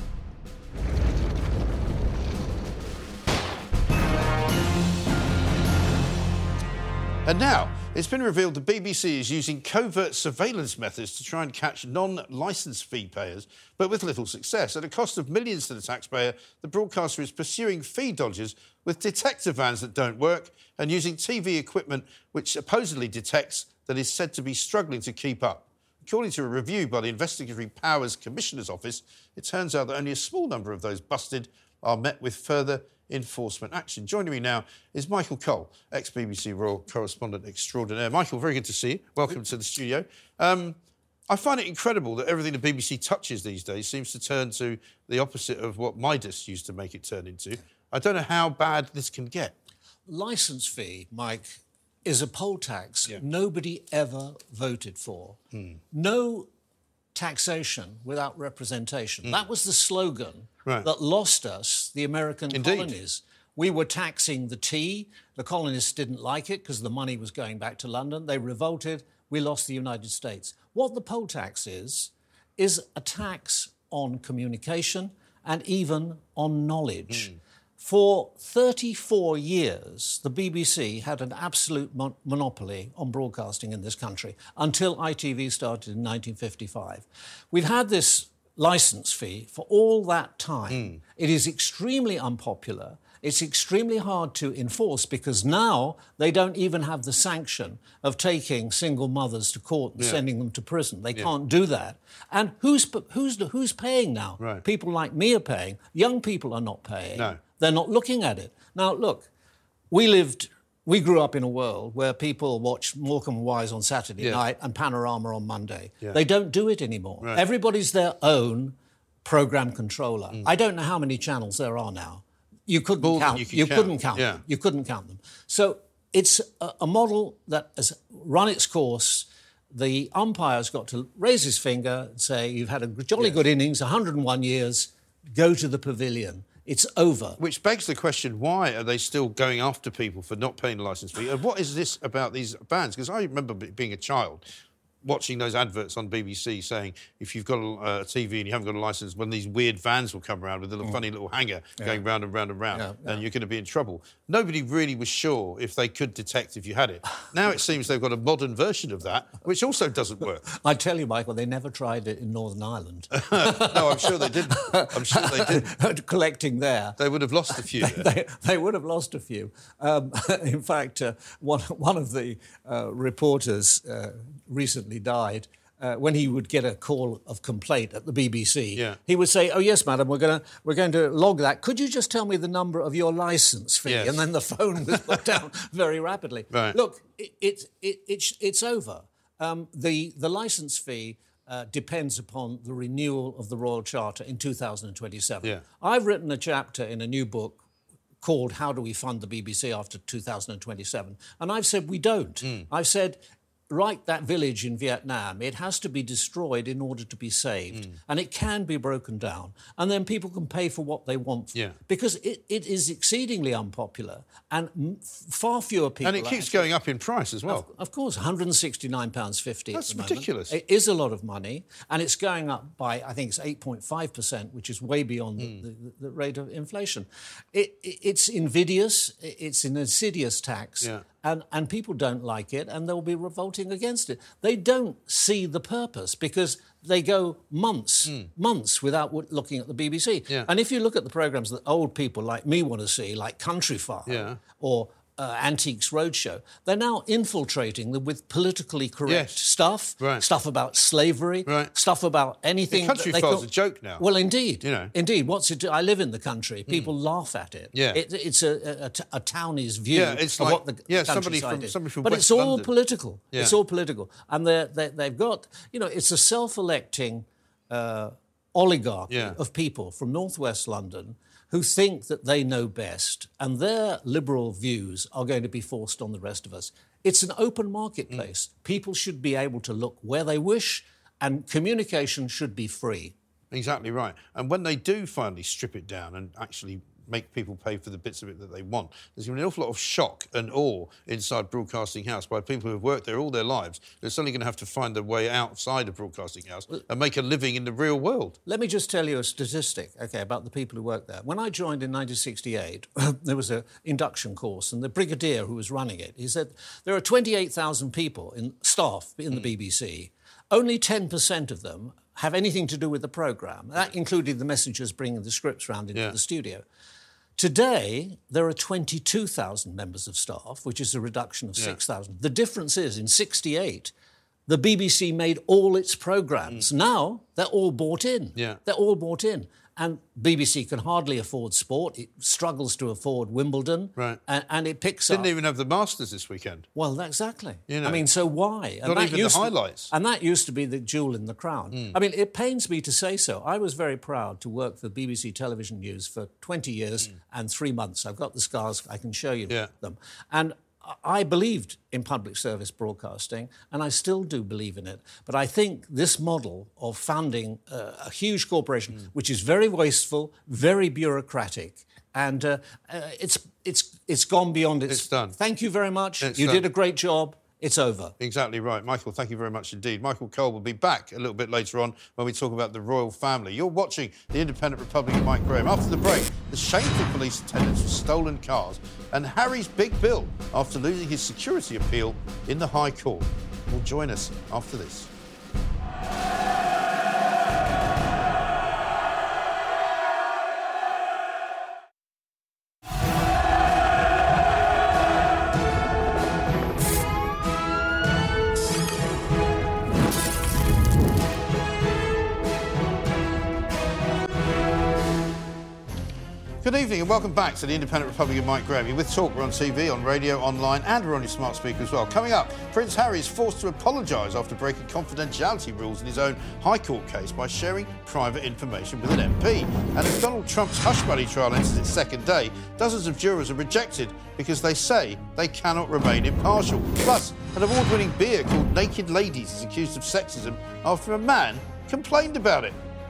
And now, it's been revealed the B B C is using covert surveillance methods to try and catch non-licence fee payers, but with little success. At a cost of millions to the taxpayer, the broadcaster is pursuing fee dodgers with detector vans that don't work and using T V equipment which supposedly detects that is said to be struggling to keep up. According to a review by the Investigatory Powers Commissioner's Office, it turns out that only a small number of those busted are met with further enforcement action. Joining me now is Michael Cole, ex-B B C Royal Correspondent Extraordinaire. Michael, very good to see you. Welcome to the studio. Um, I find it incredible that everything the B B C touches these days seems to turn to the opposite of what Midas used to make it turn into. I don't know how bad this can get. Licence fee, Mike, is a poll tax yeah. nobody ever voted for. Hmm. No taxation without representation. Mm. That was the slogan right. that lost us the American Indeed. colonies. We were taxing the tea. The colonists didn't like it because the money was going back to London. They revolted. We lost the United States. What the poll tax is, is a tax on communication and even on knowledge. Mm. For thirty-four years, the B B C had an absolute mon- monopoly on broadcasting in this country until I T V started in nineteen fifty-five. We've had this licence fee for all that time. Mm. It is extremely unpopular. It's extremely hard to enforce because now they don't even have the sanction of taking single mothers to court and yeah. sending them to prison. They yeah. can't do that. And who's who's who's paying now? Right. People like me are paying. Young people are not paying. No. They're not looking at it. Now, look, we lived, we grew up in a world where people watched Morecambe and Wise on Saturday yeah. night and Panorama on Monday. Yeah. They don't do it anymore. Right. Everybody's their own programme controller. Mm. I don't know how many channels there are now. You couldn't More count. You, can you count. couldn't count yeah. them. You couldn't count them. So it's a, a model that has run its course. The umpire's got to raise his finger and say, you've had a jolly yes. good innings, one hundred and one years, go to the pavilion. It's over. Which begs the question, why are they still going after people for not paying the licence fee? And what is this about these bans? Because I remember being a child, watching those adverts on B B C saying, if you've got a, a T V and you haven't got a licence, when these weird vans will come around with a little mm. funny little hanger yeah. going round and round and round, yeah, yeah. and you're going to be in trouble. Nobody really was sure if they could detect if you had it. Now it seems they've got a modern version of that, which also doesn't work. I tell you, Michael, they never tried it in Northern Ireland. No, I'm sure they didn't. I'm sure they didn't. Collecting there. They would have lost a few. they, they, they would have lost a few. Um, in fact, uh, one, one of the uh, reporters uh, recently died. Uh, when he would get a call of complaint at the B B C, yeah. he would say, "Oh yes, madam, we're going to we're going to log that. Could you just tell me the number of your licence fee?" Yes. And then the phone was put down very rapidly. Right. Look, it, it, it, it's it's over. Um, the the licence fee uh, depends upon the renewal of the Royal Charter in two thousand twenty-seven. Yeah. I've written a chapter in a new book called "How Do We Fund the B B C After two thousand twenty-seven?" and I've said we don't. Mm. I've said, like that village in Vietnam, it has to be destroyed in order to be saved. Mm. And it can be broken down. And then people can pay for what they want. Yeah. Because it, it is exceedingly unpopular and m- far fewer people... And it keeps actually, going up in price as well. Of, of course, one hundred sixty-nine pounds fifty. That's at the ridiculous. Moment. It is a lot of money. And it's going up by, I think it's eight point five percent, which is way beyond mm. the, the, the rate of inflation. It, it, it's invidious. It's an insidious tax. Yeah. And, and people don't like it, and they'll be revolting against it. They don't see the purpose because they go months, mm. months without w- looking at the B B C. Yeah. And if you look at the programmes that old people like me want to see, like Country File yeah. or uh, Antiques Roadshow, they're now infiltrating them with politically correct yes. stuff, right. stuff about slavery, right. stuff about anything. The Country File's call... a joke now. Well, indeed. You know. Indeed. What's it do? I live in the country. People mm. laugh at it. Yeah. It, it's a, a, a townie's view yeah, it's of like, what the yeah, countryside somebody from, is. somebody from but West it's all London. political. Yeah. It's all political. And they're, they're, they've got, you know, it's a self-electing uh, oligarchy yeah. of people from northwest London who think that they know best, and their liberal views are going to be forced on the rest of us. It's an open marketplace. Mm. People should be able to look where they wish, and communication should be free. Exactly right. And when they do finally strip it down and actually make people pay for the bits of it that they want, there's going to be an awful lot of shock and awe inside Broadcasting House by people who have worked there all their lives. They're suddenly going to have to find their way outside of Broadcasting House and make a living in the real world. Let me just tell you a statistic, OK, about the people who work there. When I joined in nineteen sixty-eight, there was an induction course, and the brigadier who was running it, he said, there are twenty-eight thousand people, in staff in the mm. B B C. Only ten percent of them have anything to do with the programme. That included the messengers bringing the scripts round into yeah. the studio. Today, there are twenty-two thousand members of staff, which is a reduction of yeah. six thousand. The difference is, in sixty-eight, the B B C made all its programmes. Mm. Now, they're all bought in. Yeah. They're all bought in. And B B C can hardly afford sport. It struggles to afford Wimbledon. Right. And, and it picks Didn't up... even have the Masters this weekend. Well, exactly. You know, I mean, so why? And not that even used the to, highlights. And that used to be the jewel in the crown. Mm. I mean, it pains me to say so. I was very proud to work for B B C Television News for twenty years mm. and three months. I've got the scars. I can show you yeah. them. And I believed in public service broadcasting, and I still do believe in it. But I think this model of funding uh, a huge corporation, mm. which is very wasteful, very bureaucratic, and uh, uh, it's it's it's gone beyond its... It's done. Thank you very much. It's you done. did a great job. It's over. Exactly right. Michael, thank you very much indeed. Michael Cole will be back a little bit later on when we talk about the royal family. You're watching The Independent Republic of Mike Graham. After the break, the shameful police attendance for stolen cars and Harry's big bill after losing his security appeal in the High Court. Will join us after this. Good evening and welcome back to the Independent Republic of Mike Graham. You're with Talk. We're on T V, on radio, online and we're on your smart speaker as well. Coming up, Prince Harry is forced to apologise after breaking confidentiality rules in his own High Court case by sharing private information with an M P. And as Donald Trump's hush money trial enters its second day, dozens of jurors are rejected because they say they cannot remain impartial. Plus, an award-winning beer called Naked Ladies is accused of sexism after a man complained about it.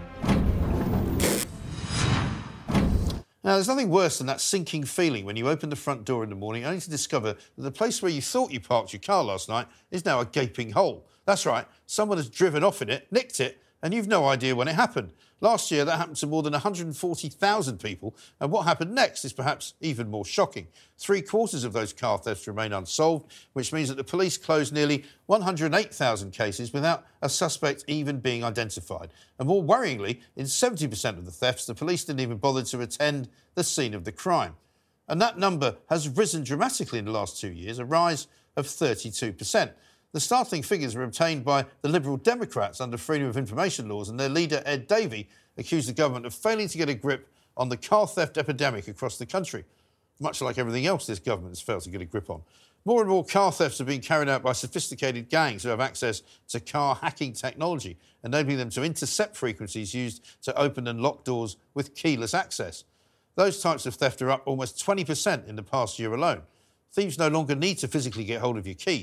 Now, there's nothing worse than that sinking feeling when you open the front door in the morning only to discover that the place where you thought you parked your car last night is now a gaping hole. That's right, someone has driven off in it, nicked it, and you've no idea when it happened. Last year, that happened to more than one hundred forty thousand people, and what happened next is perhaps even more shocking. Three quarters of those car thefts remain unsolved, which means that the police closed nearly one hundred eight thousand cases without a suspect even being identified. And more worryingly, in seventy percent of the thefts, the police didn't even bother to attend the scene of the crime. And that number has risen dramatically in the last two years, a rise of thirty-two percent. The startling figures were obtained by the Liberal Democrats under freedom of information laws, and their leader, Ed Davey, accused the government of failing to get a grip on the car theft epidemic across the country, much like everything else this government has failed to get a grip on. More and more car thefts are being carried out by sophisticated gangs who have access to car hacking technology, enabling them to intercept frequencies used to open and lock doors with keyless access. Those types of theft are up almost twenty percent in the past year alone. Thieves no longer need to physically get hold of your keys.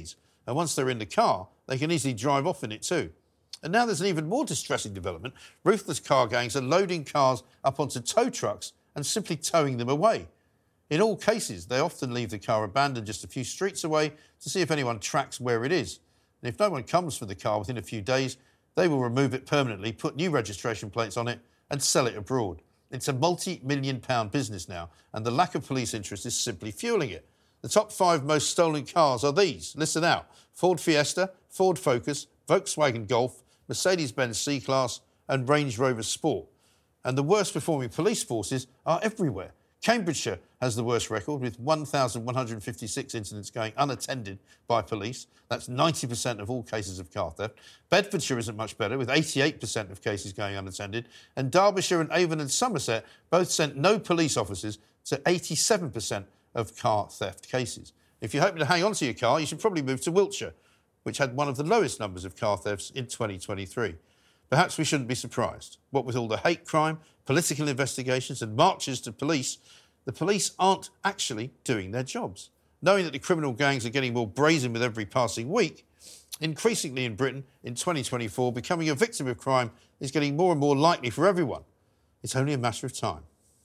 And once they're in the car, they can easily drive off in it too. And now there's an even more distressing development. Ruthless car gangs are loading cars up onto tow trucks and simply towing them away. In all cases, they often leave the car abandoned just a few streets away to see if anyone tracks where it is. And if no one comes for the car within a few days, they will remove it permanently, put new registration plates on it and sell it abroad. It's a multi-million pound business now, and the lack of police interest is simply fueling it. The top five most stolen cars are these. Listen out. Ford Fiesta, Ford Focus, Volkswagen Golf, Mercedes-Benz C-Class and Range Rover Sport. And the worst performing police forces are everywhere. Cambridgeshire has the worst record with one thousand one hundred fifty-six incidents going unattended by police. That's ninety percent of all cases of car theft. Bedfordshire isn't much better with eighty-eight percent of cases going unattended. And Derbyshire and Avon and Somerset both sent no police officers to eighty-seven percent of car theft cases. If you're hoping to hang on to your car, you should probably move to Wiltshire, which had one of the lowest numbers of car thefts in twenty twenty-three. Perhaps we shouldn't be surprised. What with all the hate crime, political investigations and marches to police, the police aren't actually doing their jobs. Knowing that the criminal gangs are getting more brazen with every passing week, increasingly in Britain in twenty twenty-four, becoming a victim of crime is getting more and more likely for everyone. It's only a matter of time.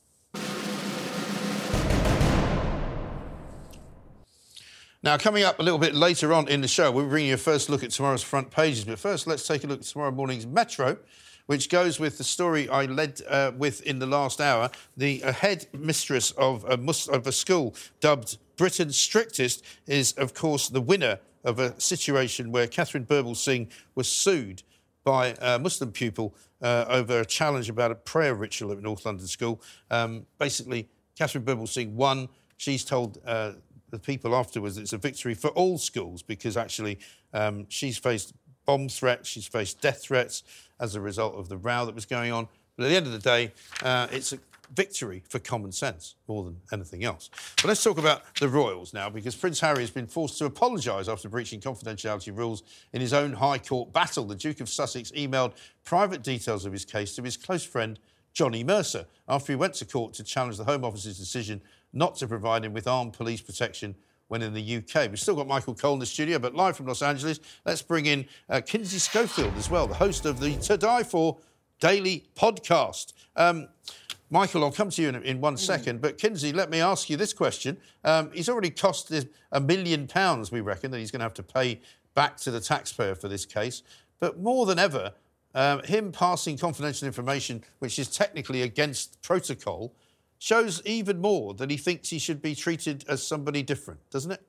Now, coming up a little bit later on in the show, we'll bring you a first look at tomorrow's front pages. But first, let's take a look at tomorrow morning's Metro, which goes with the story I led uh, with in the last hour. The uh, head mistress of a, mus- of a school dubbed Britain's strictest is, of course, the winner of a situation where Catherine Birbalsingh was sued by a Muslim pupil uh, over a challenge about a prayer ritual at a North London school. Um, basically, Catherine Birbalsingh won. She's told Uh, the people afterwards it's a victory for all schools because actually um, she's faced bomb threats, she's faced death threats as a result of the row that was going on. But at the end of the day, uh, it's a victory for common sense more than anything else. But let's talk about the royals now, because Prince Harry has been forced to apologise after breaching confidentiality rules in his own High Court battle. The Duke of Sussex emailed private details of his case to his close friend Johnny Mercer after he went to court to challenge the Home Office's decision not to provide him with armed police protection when in the U K. We've still got Michael Cole in the studio, but live from Los Angeles, let's bring in uh, Kinsey Schofield as well, the host of the To Die For Daily podcast. Um, Michael, I'll come to you in, in one second, but Kinsey, let me ask you this question. Um, he's already cost a million pounds, we reckon, that he's going to have to pay back to the taxpayer for this case. But more than ever, um, him passing confidential information, which is technically against protocol, shows even more that he thinks he should be treated as somebody different, doesn't it?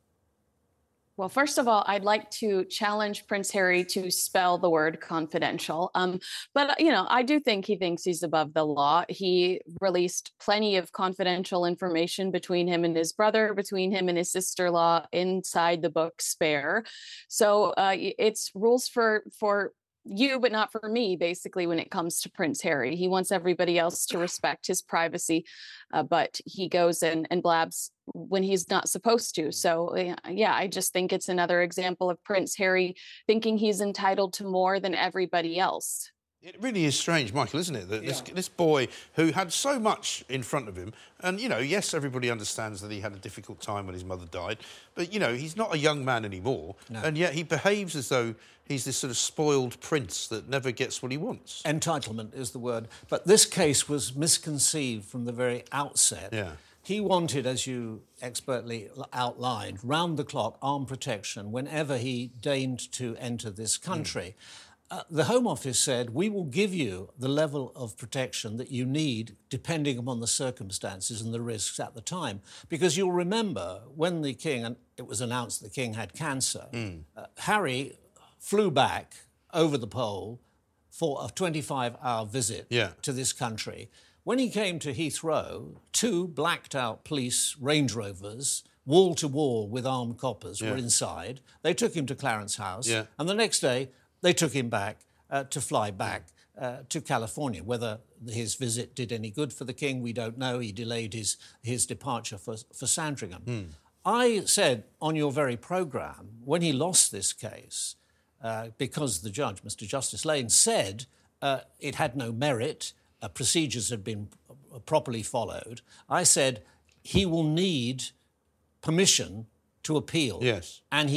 Well, first of all, I'd like to challenge Prince Harry to spell the word confidential. Um, but, you know, I do think he thinks he's above the law. He released plenty of confidential information between him and his brother, between him and his sister-in-law inside the book Spare. So uh, it's rules for for you, but not for me, basically, when it comes to Prince Harry. He wants everybody else to respect his privacy, uh, but he goes and, and blabs when he's not supposed to. So, yeah, I just think it's another example of Prince Harry thinking he's entitled to more than everybody else. It really is strange, Michael, isn't it? That yeah. this, this boy who had so much in front of him, and, you know, yes, everybody understands that he had a difficult time when his mother died, but, you know, he's not a young man anymore, no. and yet he behaves as though he's this sort of spoiled prince that never gets what he wants. Entitlement is the word. But this case was misconceived from the very outset. Yeah. He wanted, as you expertly outlined, round-the-clock armed protection whenever he deigned to enter this country. Mm. Uh, the Home Office said, we will give you the level of protection that you need depending upon the circumstances and the risks at the time. Because you'll remember when the King, and it was announced the King had cancer, mm. uh, Harry flew back over the pole for a twenty-five hour visit yeah. to this country. When he came to Heathrow, two blacked-out police Range Rovers, wall-to-wall with armed coppers, yeah. were inside. They took him to Clarence House, yeah. and the next day they took him back uh, to fly back uh, to California. Whether his visit did any good for the King, we don't know. He delayed his, his departure for, for Sandringham. Mm. I said on your very programme, when he lost this case, uh, because the judge, Mister Justice Lane, said uh, it had no merit, uh, procedures had been properly followed, I said he will need permission to appeal. Yes. And he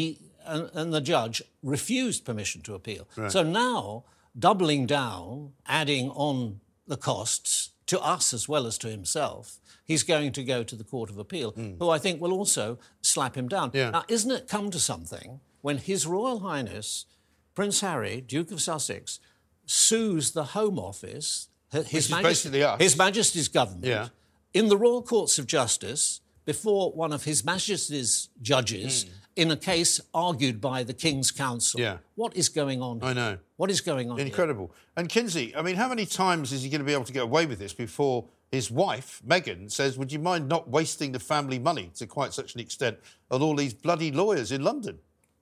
and, and the judge refused permission to appeal. Right. So now, doubling down, adding on the costs to us as well as to himself, he's going to go to the Court of Appeal, mm. who I think will also slap him down. Yeah. Now, isn't it come to something when His Royal Highness Prince Harry, Duke of Sussex, sues the Home Office, His, Majesty, His Majesty's government, yeah. in the Royal Courts of Justice before one of His Majesty's judges mm. in a case argued by the King's Counsel. Yeah. What is going on here? I know. What is going on Incredible. here? And Kinsey, I mean, how many times is he going to be able to get away with this before his wife, Meghan, says, would you mind not wasting the family money to quite such an extent on all these bloody lawyers in London?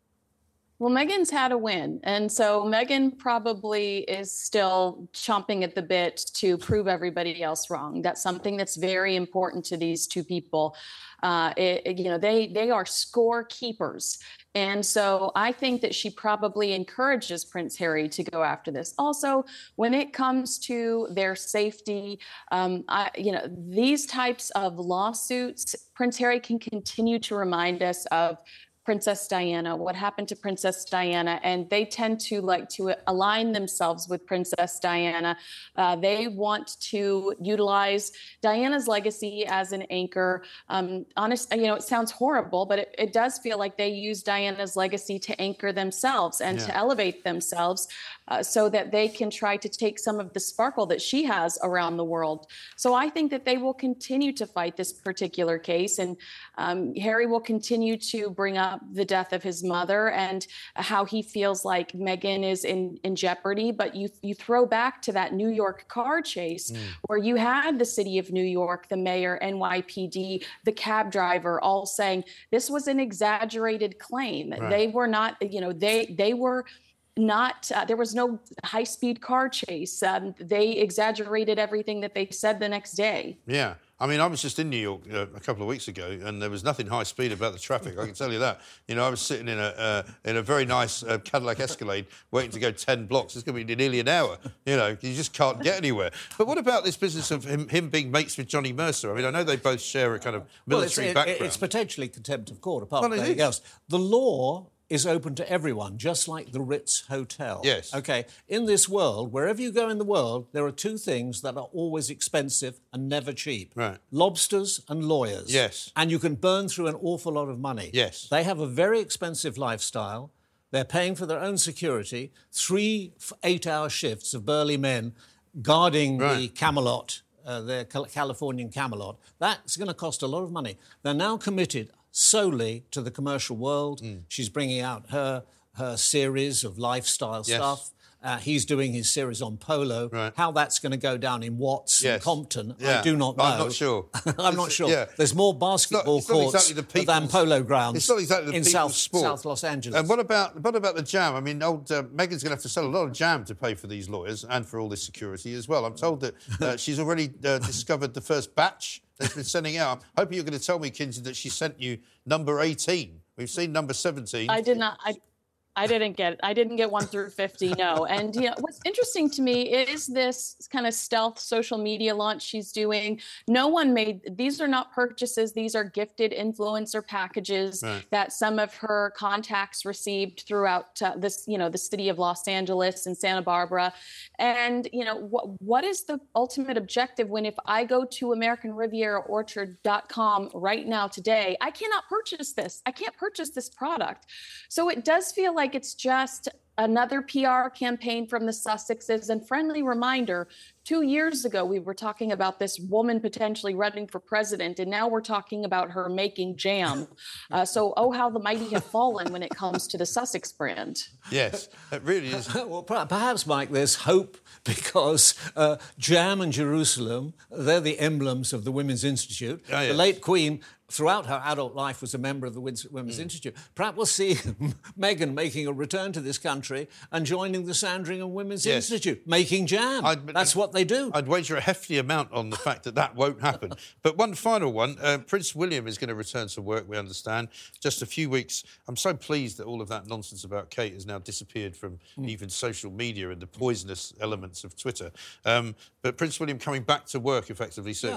Well, Meghan's had a win. And so Meghan probably is still chomping at the bit to prove everybody else wrong. That's something that's very important to these two people. Uh, it, you know, they, they are scorekeepers. And so I think that she probably encourages Prince Harry to go after this. Also, when it comes to their safety, um, I, you know, these types of lawsuits, Prince Harry can continue to remind us of Princess Diana, what happened to Princess Diana, and they tend to like to align themselves with Princess Diana. Uh, they want to utilize Diana's legacy as an anchor. Um, honest, you know, it sounds horrible, but it, it does feel like they use Diana's legacy to anchor themselves and yeah. to elevate themselves uh, so that they can try to take some of the sparkle that she has around the world. So I think that they will continue to fight this particular case, and um, Harry will continue to bring up the death of his mother and how he feels like Meghan is in, in jeopardy. But you you throw back to that New York car chase mm. where you had the city of New York, the mayor, N Y P D, the cab driver all saying this was an exaggerated claim. Right. They were not, you know, they they were not, uh, there was no high-speed car chase. Um, they exaggerated everything that they said the next day. Yeah. I mean, I was just in New York uh, a couple of weeks ago, and there was nothing high speed about the traffic. I can tell you that. You know, I was sitting in a uh, in a very nice uh, Cadillac Escalade, waiting to go ten blocks. It's going to be nearly an hour. You know, you just can't get anywhere. But what about this business of him, him being mates with Johnny Mercer? I mean, I know they both share a kind of military well, it's, background. It, it's potentially contempt of court, apart well, from anything else. The law is open to everyone, just like the Ritz Hotel. Yes. OK, in this world, wherever you go in the world, there are two things that are always expensive and never cheap. Right. Lobsters and lawyers. Yes. And you can burn through an awful lot of money. Yes. They have a very expensive lifestyle. They're paying for their own security. Three eight-hour shifts of burly men guarding right. the Camelot, uh, their Californian Camelot. That's going to cost a lot of money. They're now committed solely to the commercial world. Mm. She's bringing out her her series of lifestyle yes. stuff. Uh, he's doing his series on polo. Right. How that's going to go down in Watts yes. and Compton, yeah. I do not know. I'm not sure. I'm not sure. Yeah. There's more basketball it's not, it's courts not exactly than polo grounds it's not exactly the in South, sport. South Los Angeles. And what about what about the jam? I mean, old uh, Meghan's going to have to sell a lot of jam to pay for these lawyers and for all this security as well. I'm told that uh, she's already uh, discovered the first batch that's been sending out. I'm hoping you're going to tell me, Kinsey, that she sent you number eighteen. We've seen number seventeen. I did not. I, I didn't get. I didn't get one through fifty. No. And you know what's interesting to me is this kind of stealth social media launch she's doing. No one made. These are not purchases. These are gifted influencer packages right. that some of her contacts received throughout uh, this. You know, the city of Los Angeles and Santa Barbara. And you know what? What is the ultimate objective when if I go to American Riviera Orchard dot com right now today, I cannot purchase this. I can't purchase this product. So it does feel like. Like it's just another P R campaign from the Sussexes. And friendly reminder, two years ago, we were talking about this woman potentially running for president, and now we're talking about her making jam. Uh, so, oh, how the mighty have fallen when it comes to the Sussex brand. Yes, it really is. Well, perhaps, Mike, there's hope because uh, jam and Jerusalem, they're the emblems of the Women's Institute. Oh, yes. The late Queen, throughout her adult life, was a member of the Women's mm. Institute. Perhaps we'll see Meghan making a return to this country and joining the Sandringham Women's yes. Institute, making jam. I'd, That's what they do. I'd wager a hefty amount on the fact that that won't happen. But one final one, uh, Prince William is going to return to work, we understand, just a few weeks. I'm so pleased that all of that nonsense about Kate has now disappeared from mm. even social media and the poisonous elements of Twitter. Um, but Prince William coming back to work effectively soon. Yeah.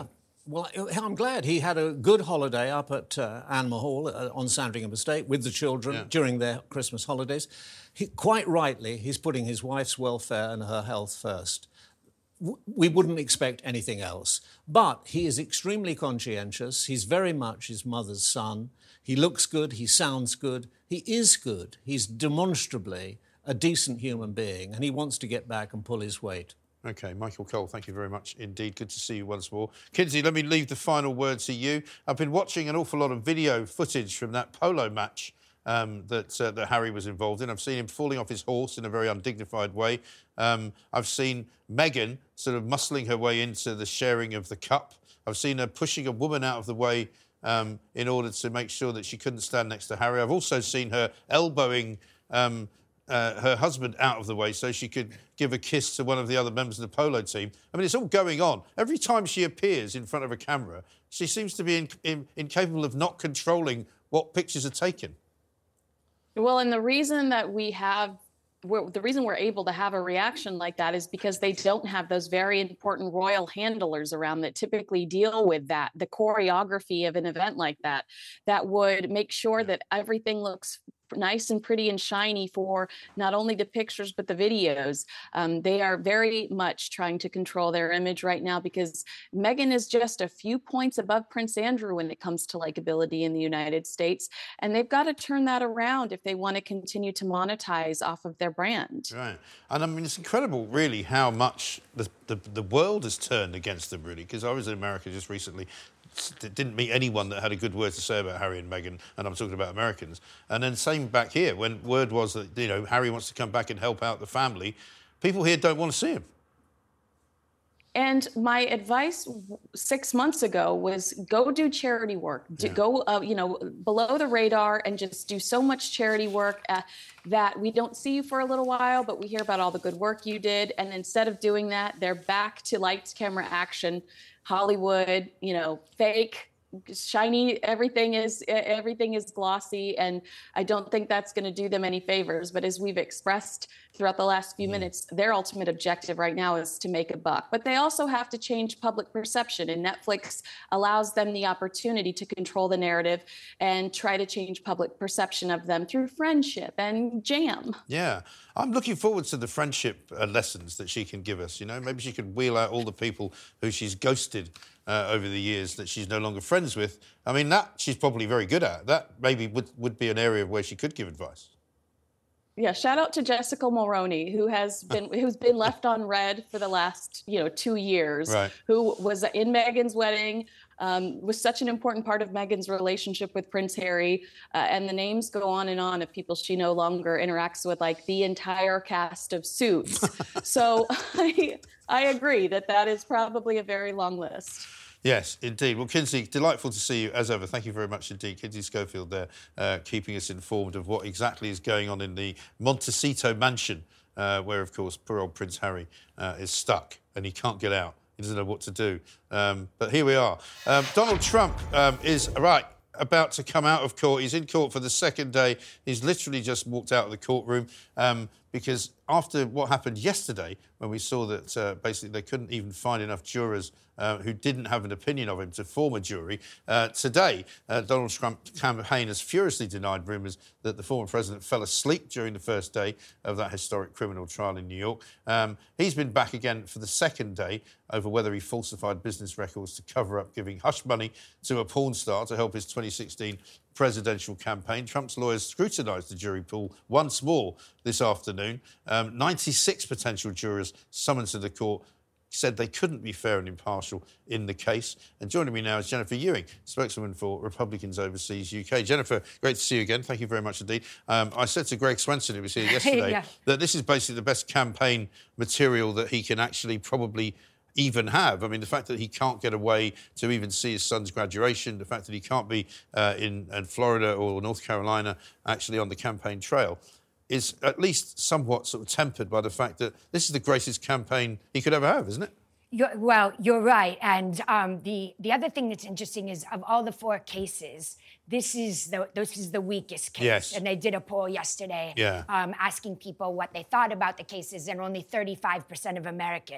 Well, I'm glad he had a good holiday up at uh, Anma Hall uh, on Sandringham Estate with the children Yeah. during their Christmas holidays. He, quite rightly, he's putting his wife's welfare and her health first. W- we wouldn't expect anything else. But he is extremely conscientious. He's very much his mother's son. He looks good. He sounds good. He is good. He's demonstrably a decent human being, and he wants to get back and pull his weight. OK, Michael Cole, thank you very much indeed. Good to see you once more. Kinsey, let me leave the final word to you. I've been watching an awful lot of video footage from that polo match um, that, uh, that Harry was involved in. I've seen him falling off his horse in a very undignified way. Um, I've seen Meghan sort of muscling her way into the sharing of the cup. I've seen her pushing a woman out of the way um, in order to make sure that she couldn't stand next to Harry. I've also seen her elbowing Um, Uh, her husband out of the way so she could give a kiss to one of the other members of the polo team. I mean, it's all going on. Every time she appears in front of a camera, she seems to be in, in, incapable of not controlling what pictures are taken. Well, and the reason that we have, we're, the reason we're able to have a reaction like that is because they don't have those very important royal handlers around that typically deal with that, the choreography of an event like that, that would make sure that everything looks nice and pretty and shiny for not only the pictures but the videos. Um, they are very much trying to control their image right now because Meghan is just a few points above Prince Andrew when it comes to likability in the United States, and they've got to turn that around if they want to continue to monetize off of their brand. Right. And I mean, it's incredible, really, how much the, the, the world has turned against them, really, because I was in America just recently. Didn't meet anyone that had a good word to say about Harry and Meghan, and I'm talking about Americans. And then same back here, when word was that, you know, Harry wants to come back and help out the family, people here don't want to see him. And my advice six months ago was go do charity work, to Yeah. go, uh, you know, below the radar and just do so much charity work uh, that we don't see you for a little while, but we hear about all the good work you did. And instead of doing that, they're back to lights, camera, action, Hollywood, you know, fake, shiny, everything is everything is glossy, and I don't think that's going to do them any favors. But as we've expressed throughout the last few minutes, their ultimate objective right now is to make a buck. But they also have to change public perception, and Netflix allows them the opportunity to control the narrative and try to change public perception of them through friendship and jam. Yeah. I'm looking forward to the friendship uh, lessons that she can give us. You know, maybe she could wheel out all the people who she's ghosted uh, over the years that she's no longer friends with. I mean, that she's probably very good at. That maybe would, would be an area where she could give advice. Yeah, shout out to Jessica Mulroney, who has been who's been left on red for the last, you know, two years, Right. who was in Meghan's wedding, um, was such an important part of Meghan's relationship with Prince Harry, uh, and the names go on and on of people she no longer interacts with, like the entire cast of Suits. So I I agree that that is probably a very long list. Yes, indeed. Well, Kinsey, delightful to see you as ever. Thank you very much indeed. Kinsey Schofield there, uh, keeping us informed of what exactly is going on in the Montecito mansion, uh, where, of course, poor old Prince Harry uh, is stuck and he can't get out. He doesn't know what to do. Um, but here we are. Um, Donald Trump um, is, right, about to come out of court. He's in court for the second day. He's literally just walked out of the courtroom um, because after what happened yesterday, when we saw that uh, basically they couldn't even find enough jurors uh, who didn't have an opinion of him to form a jury, uh, today uh, Donald Trump's campaign has furiously denied rumours that the former president fell asleep during the first day of that historic criminal trial in New York. Um, he's been back again for the second day over whether he falsified business records to cover up giving hush money to a porn star to help his twenty sixteen presidential campaign. Trump's lawyers scrutinised the jury pool once more this afternoon. Um, ninety-six potential jurors summoned to the court said they couldn't be fair and impartial in the case. And joining me now is Jennifer Ewing, spokeswoman for Republicans Overseas U K. Jennifer, great to see you again. Thank you very much indeed. Um, I said to Greg Swenson, who was here yesterday, Yeah. that this is basically the best campaign material that he can actually probably even have. I mean, the fact that he can't get away to even see his son's graduation, the fact that he can't be uh, in, in Florida or North Carolina actually on the campaign trail is at least somewhat sort of tempered by the fact that this is the greatest campaign he could ever have, isn't it? You're, well, you're right. And um, the, the other thing that's interesting is of all the four cases, this is the this is the weakest case. Yes. And they did a poll yesterday Yeah. um, asking people what they thought about the cases, and only thirty-five percent of Americans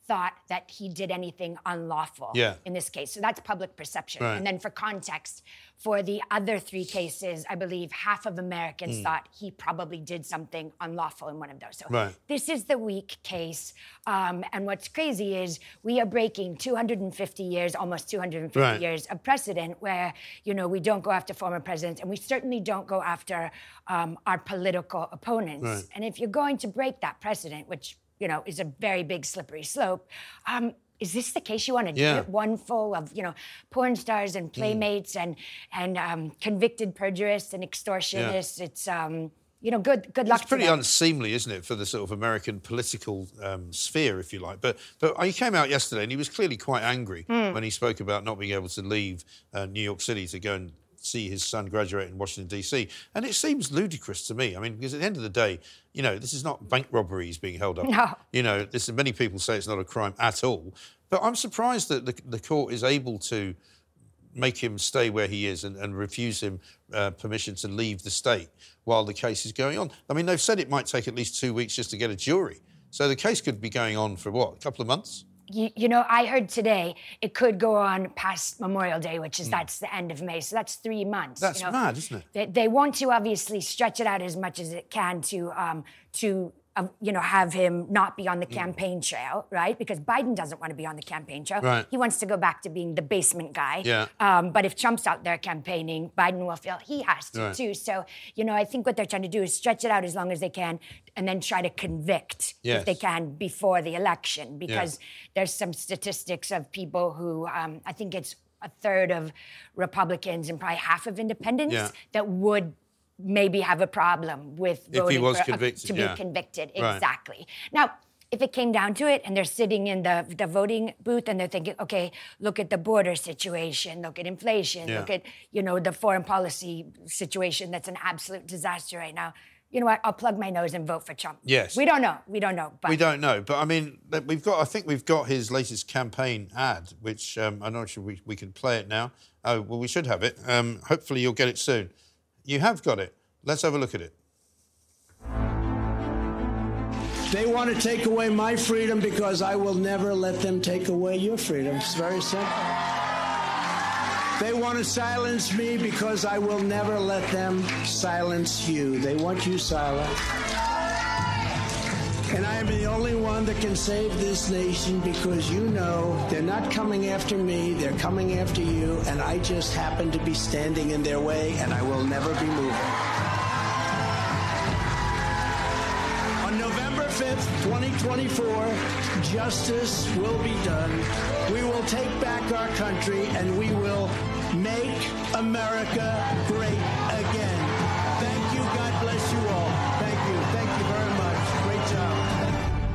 thought that he did anything unlawful yeah. in this case. So that's public perception. Right. And then for context, for the other three cases, I believe half of Americans mm. thought he probably did something unlawful in one of those. So right. this is the weak case. Um, and what's crazy is we are breaking two hundred fifty years, almost two hundred fifty right. years of precedent where, you know, we don't go after former presidents and we certainly don't go after um, our political opponents. Right. And if you're going to break that precedent, which you know, is a very big slippery slope. Um, is this the case you want to yeah. do? It? One full of, you know, porn stars and playmates mm. and and um, convicted perjurists and extortionists. Yeah. It's, um, you know, good good luck It's pretty to them. unseemly, isn't it, for the sort of American political um, sphere, if you like. But but he came out yesterday and he was clearly quite angry mm. when he spoke about not being able to leave uh, New York City to go and see his son graduate in Washington, D C. And it seems ludicrous to me. I mean, because at the end of the day, you know, this is not bank robberies being held up. No. You know, this, many people say it's not a crime at all. But I'm surprised that the, the court is able to make him stay where he is and, and refuse him uh, permission to leave the state while the case is going on. I mean, they've said it might take at least two weeks just to get a jury. So the case could be going on for, what, a couple of months? You, you know, I heard today it could go on past Memorial Day, which is mm. that's the end of May. So that's three months. That's you know? mad, isn't it? They, they want to obviously stretch it out as much as it can to um, to uh, you know have him not be on the mm. campaign trail, right? Because Biden doesn't want to be on the campaign trail. Right. He wants to go back to being the basement guy. Yeah. Um, but if Trump's out there campaigning, Biden will feel he has to right. too. So you know, I think what they're trying to do is stretch it out as long as they can, and then try to convict yes. if they can before the election, because yeah. there's some statistics of people who, um, I think it's a third of Republicans and probably half of independents yeah. that would maybe have a problem with if voting he was for, convicted, uh, to yeah. be convicted. Right. Exactly. Now, if it came down to it and they're sitting in the, the voting booth and they're thinking, okay, look at the border situation, look at inflation, yeah. look at, you know, the foreign policy situation that's an absolute disaster right now. You know what? I'll plug my nose and vote for Trump. Yes. We don't know. We don't know. But we don't know. But, I mean, we've got. I think we've got his latest campaign ad, which um, I'm not sure we, we can play it now. Oh, well, we should have it. Um, hopefully you'll get it soon. You have got it. Let's have a look at it. They want to take away my freedom because I will never let them take away your freedom. It's very simple. They want to silence me because I will never let them silence you. They want you silent. And I am the only one that can save this nation because you know they're not coming after me, they're coming after you, and I just happen to be standing in their way, and I will never be moving. On November fifth, twenty twenty-four, justice will be done. We will take back our country, and we will make America great again. Thank you. God bless you all. Thank you. Thank you very much. Great job.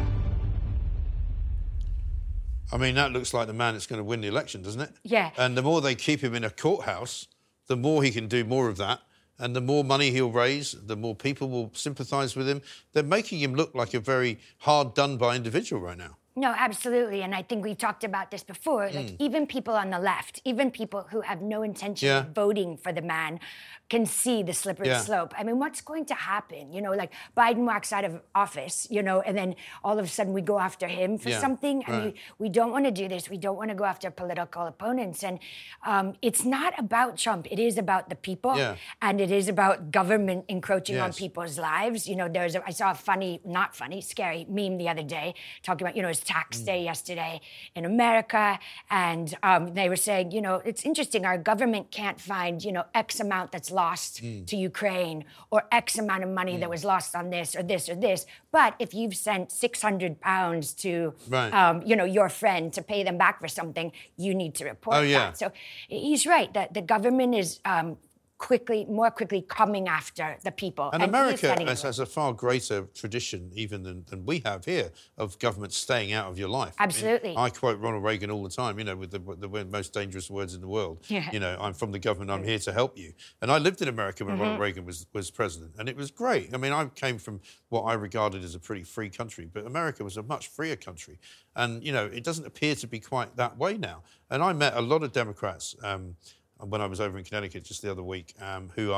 I mean, that looks like the man that's going to win the election, doesn't it? Yeah. And the more they keep him in a courthouse, the more he can do more of that. And the more money he'll raise, the more people will sympathise with him. They're making him look like a very hard-done-by individual right now. No, absolutely. And I think we've talked about this before. Like, Mm. even people on the left, even people who have no intention Yeah. of voting for the man, can see the slippery Yeah. slope. I mean, what's going to happen? You know, like Biden walks out of office, you know, and then all of a sudden we go after him for Yeah, something. And right. we, we don't want to do this. We don't want to go after political opponents. And um, it's not about Trump. It is about the people. Yeah. And it is about government encroaching on Yes. people's lives. You know, there's a, I saw a funny, not funny, scary meme the other day talking about, you know, it's tax day yesterday in America. And um, they were saying, you know, it's interesting. Our government can't find, you know, X amount that's lost Mm. to Ukraine or X amount of money that was lost on this or this or this. But if you've sent six hundred pounds to, Right. um, you know, your friend to pay them back for something, you need to report Oh, yeah. that. So he's right that the government is um, quickly, more quickly coming after the people. And, he's America letting it has, has a far greater tradition even than, than we have here of government staying out of your life. Absolutely. I, mean, I quote Ronald Reagan all the time, you know, with the, the most dangerous words in the world. Yeah. You know, I'm from the government, I'm here to help you. And I lived in America when Mm-hmm. Ronald Reagan was, was president, and it was great. I mean, I came from what I regarded as a pretty free country, but America was a much freer country. And, you know, it doesn't appear to be quite that way now. And I met a lot of Democrats um, when I was over in Connecticut just the other week, um, who are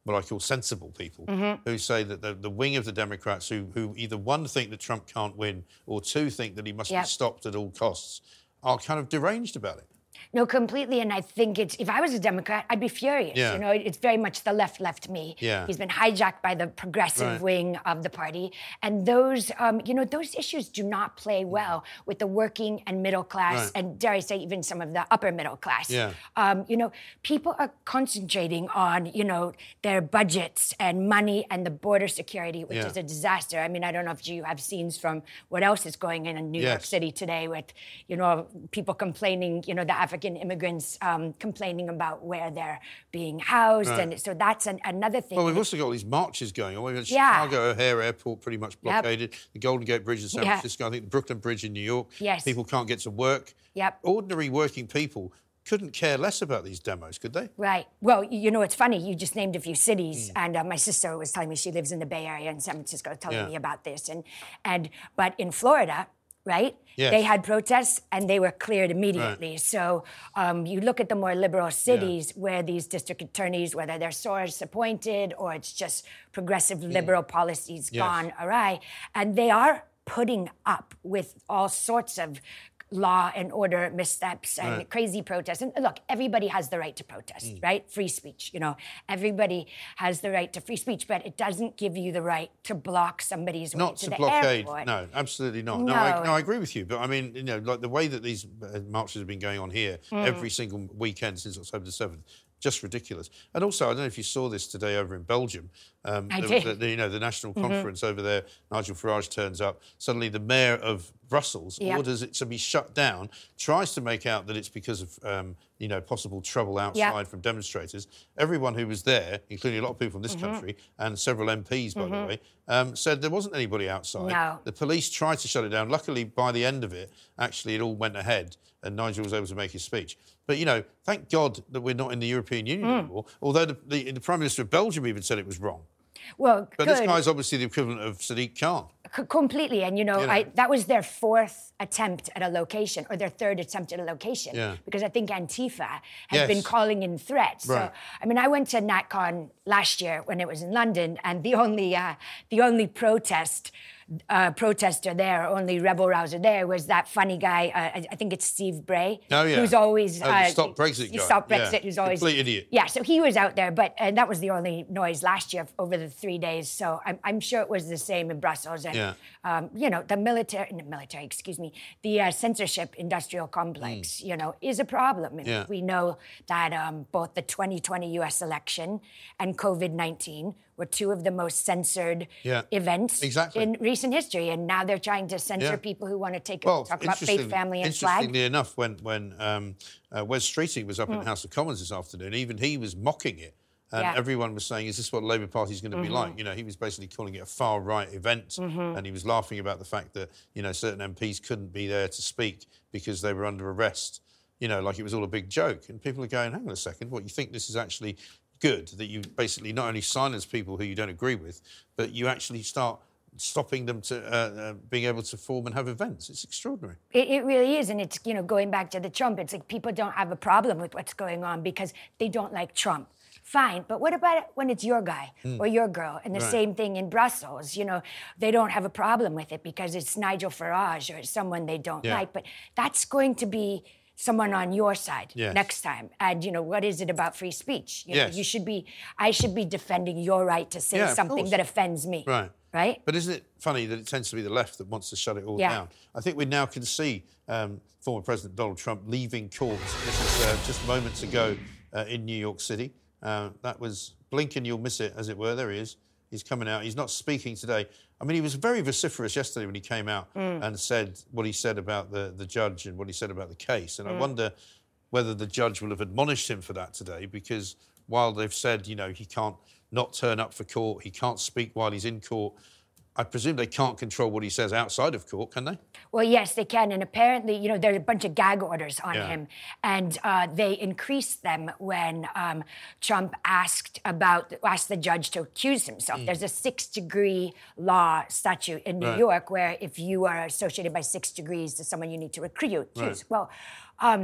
what I call sensible people, mm-hmm. who say that the, the wing of the Democrats who, who either, one, think that Trump can't win, or two, think that he must yep. be stopped at all costs, are kind of deranged about it. No, completely. And I think it's, if I was a Democrat, I'd be furious. Yeah. You know, it's very much the left left me. Yeah. He's been hijacked by the progressive right. wing of the party. And those, um, you know, those issues do not play well with the working and middle class, right. and dare I say, even some of the upper middle class. Yeah. Um, you know, people are concentrating on, you know, their budgets and money and the border security, which yeah. is a disaster. I mean, I don't know if you have scenes from what else is going on in New yes. York City today with, you know, people complaining, you know, the African immigrants um, complaining about where they're being housed. Right. And so that's an, another thing. Well, we've also got all these marches going on. We've got Yeah. Chicago O'Hare Airport pretty much blockaded. Yep. The Golden Gate Bridge in San yeah. Francisco. I think the Brooklyn Bridge in New York. Yes. People can't get to work. Yep. Ordinary working people couldn't care less about these demos, could they? Right. Well, you know, it's funny. You just named a few cities, mm. and uh, my sister was telling me she lives in the Bay Area in San Francisco, telling yeah. me about this. And and but in Florida, right? Yes. They had protests and they were cleared immediately. Right. So um, you look at the more liberal cities yeah. where these district attorneys, whether they're source appointed or it's just progressive mm. liberal policies yes. gone awry, and they are putting up with all sorts of law and order missteps and right. crazy protests. And look, everybody has the right to protest, mm. right? Free speech, you know. Everybody has the right to free speech, but it doesn't give you the right to block somebody's not way to, to the blockade. airport. No, absolutely not. No. No, I, no, I agree with you. But I mean, you know, like the way that these uh, marches have been going on here mm. every single weekend since October the seventh, just ridiculous. And also, I don't know if you saw this today over in Belgium. Um, I there did. was the, you know, the national mm-hmm. conference over there, Nigel Farage turns up. Suddenly the mayor of Brussels yep. orders it to be shut down, tries to make out that it's because of, um, you know, possible trouble outside yep. from demonstrators. Everyone who was there, including a lot of people from this mm-hmm. country and several M Ps, by mm-hmm. the way, um, said there wasn't anybody outside. No. The police tried to shut it down. Luckily, by the end of it, actually, it all went ahead and Nigel was able to make his speech. But, you know, thank God that we're not in the European Union mm. anymore, although the, the, the Prime Minister of Belgium even said it was wrong. Well, But good. this guy's obviously the equivalent of Sadiq Khan. C- completely. And, you know, You know. I, that was their fourth attempt at a location, or their third attempt at a location. Yeah. Because I think Antifa has Yes. been calling in threats. Right. So, I mean, I went to NatCon last year when it was in London, and the only, uh, the only protest... Uh, protester there, only rebel rouser there, was that funny guy, uh, I, I think it's Steve Bray, Oh, yeah. who's always... Oh, the uh, Stop Brexit guy. Stop Brexit, Yeah. who's always... Complete idiot. Yeah, so he was out there, but and that was the only noise last year over the three days, so I'm, I'm sure it was the same in Brussels. And, Yeah. um, you know, the military, no, military, excuse me, the uh, censorship industrial complex, Mm. you know, is a problem. And Yeah. we know that um, both the twenty twenty U S election and COVID nineteen were two of the most censored Yeah. events Exactly. in recent history, and now they're trying to censor Yeah. people who want to take Well, talk about faith, interesting- family, and flag. Interestingly enough, when when um, uh, Wes Streeting was up in the House of Commons this afternoon, even he was mocking it. And Yeah. everyone was saying, is this what the Labour Party is going to be like? You know, he was basically calling it a far-right event. And he was laughing about the fact that, you know, certain M Ps couldn't be there to speak because they were under arrest. You know, like it was all a big joke. And people are going, hang on a second, what, you think this is actually good, that you basically not only silence people who you don't agree with, but you actually start stopping them to uh, uh, being able to form and have events. It's extraordinary. It, it really is, and it's, you know, going back to the Trump, it's like people don't have a problem with what's going on because they don't like Trump. Fine, but what about when it's your guy mm. or your girl? And the Right. same thing in Brussels, you know, they don't have a problem with it because it's Nigel Farage or it's someone they don't Yeah. like, but that's going to be someone on your side Yes. next time. And, you know, what is it about free speech? You know, Yes. you should be, I should be defending your right to say Yeah, of something course. that offends me. Right. Right? But isn't it funny that it tends to be the left that wants to shut it all Yeah. down? I think we now can see um, former President Donald Trump leaving court. This is uh, just moments ago uh, in New York City. Uh, that was blink and you'll miss it, as it were. There he is. He's coming out. He's not speaking today. I mean, he was very vociferous yesterday when he came out Mm. and said what he said about the, the judge and what he said about the case. And Mm. I wonder whether the judge will have admonished him for that today, because while they've said, you know, he can't not turn up for court, he can't speak while he's in court, I presume they can't control what he says outside of court, can they? Well, yes, they can. And apparently, you know, there are a bunch of gag orders on Yeah. him. And uh, they increased them when um, Trump asked about, asked the judge to accuse himself. Mm. There's a six-degree law statute in New Right. York where if you are associated by six degrees to someone, you need to recuse. Right. Well, um,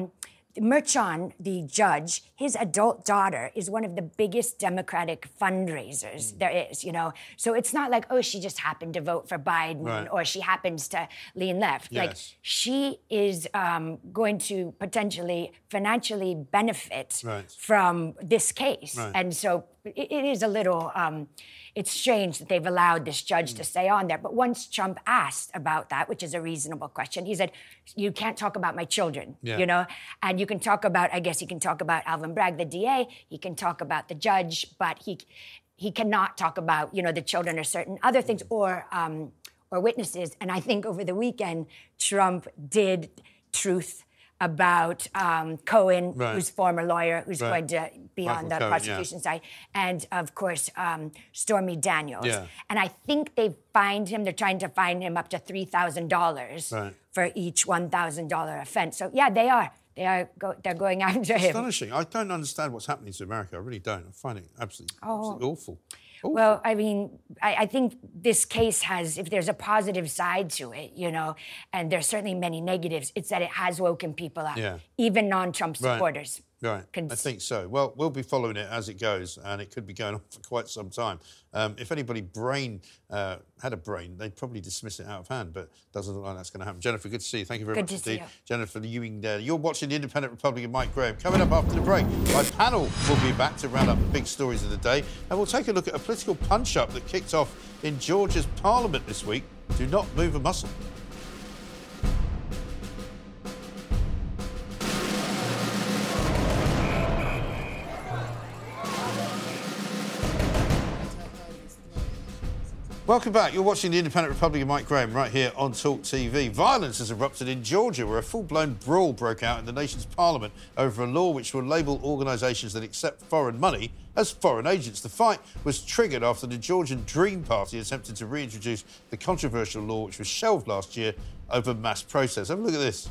Merchan, the judge, his adult daughter is one of the biggest Democratic fundraisers mm. there is, you know. So it's not like, oh, she just happened to vote for Biden right. or she happens to lean left. Yes. Like, she is um, going to potentially financially benefit right. from this case. Right. And so it, it is a little... Um, It's strange that they've allowed this judge to stay on there. But once Trump asked about that, which is a reasonable question, he said, you can't talk about my children, yeah. you know? And you can talk about, I guess he can talk about Alvin Bragg, the D A, he can talk about the judge, but he he cannot talk about, you know, the children or certain other things or um, or witnesses. And I think over the weekend, Trump did truth about um, Cohen, right. who's former lawyer, who's right. going to be Michael on the Cohen, prosecution yeah. side, and of course um, Stormy Daniels. Yeah. And I think they fined him. They're trying to fine him up to three thousand dollars right. for each one thousand dollar offense. So yeah, they are. They are. Go, they're going after him. Astonishing. I don't understand what's happening to America. I really don't. I find it absolutely, oh. absolutely awful. Awful. Well, I mean, I, I think this case has, if there's a positive side to it, you know, and there's certainly many negatives, it's that it has woken people up, yeah. even non-Trump right. supporters. Right, I think so. Well, we'll be following it as it goes, and it could be going on for quite some time. Um, if anybody brain uh, had a brain, they'd probably dismiss it out of hand, but doesn't look like that's going to happen. Jennifer, good to see you. Thank you very good much to indeed. See you. Jennifer Ewing there. You're watching the Independent Republican Mike Graham. Coming up after the break, my panel will be back to round up the big stories of the day, and we'll take a look at a political punch-up that kicked off in Georgia's parliament this week. Do not move a muscle. Welcome back. You're watching the Independent Republican Mike Graham right here on Talk T V. Violence has erupted in Georgia, where a full-blown brawl broke out in the nation's parliament over a law which will label organisations that accept foreign money as foreign agents. The fight was triggered after the Georgian Dream Party attempted to reintroduce the controversial law which was shelved last year over mass protests. Have a look at this.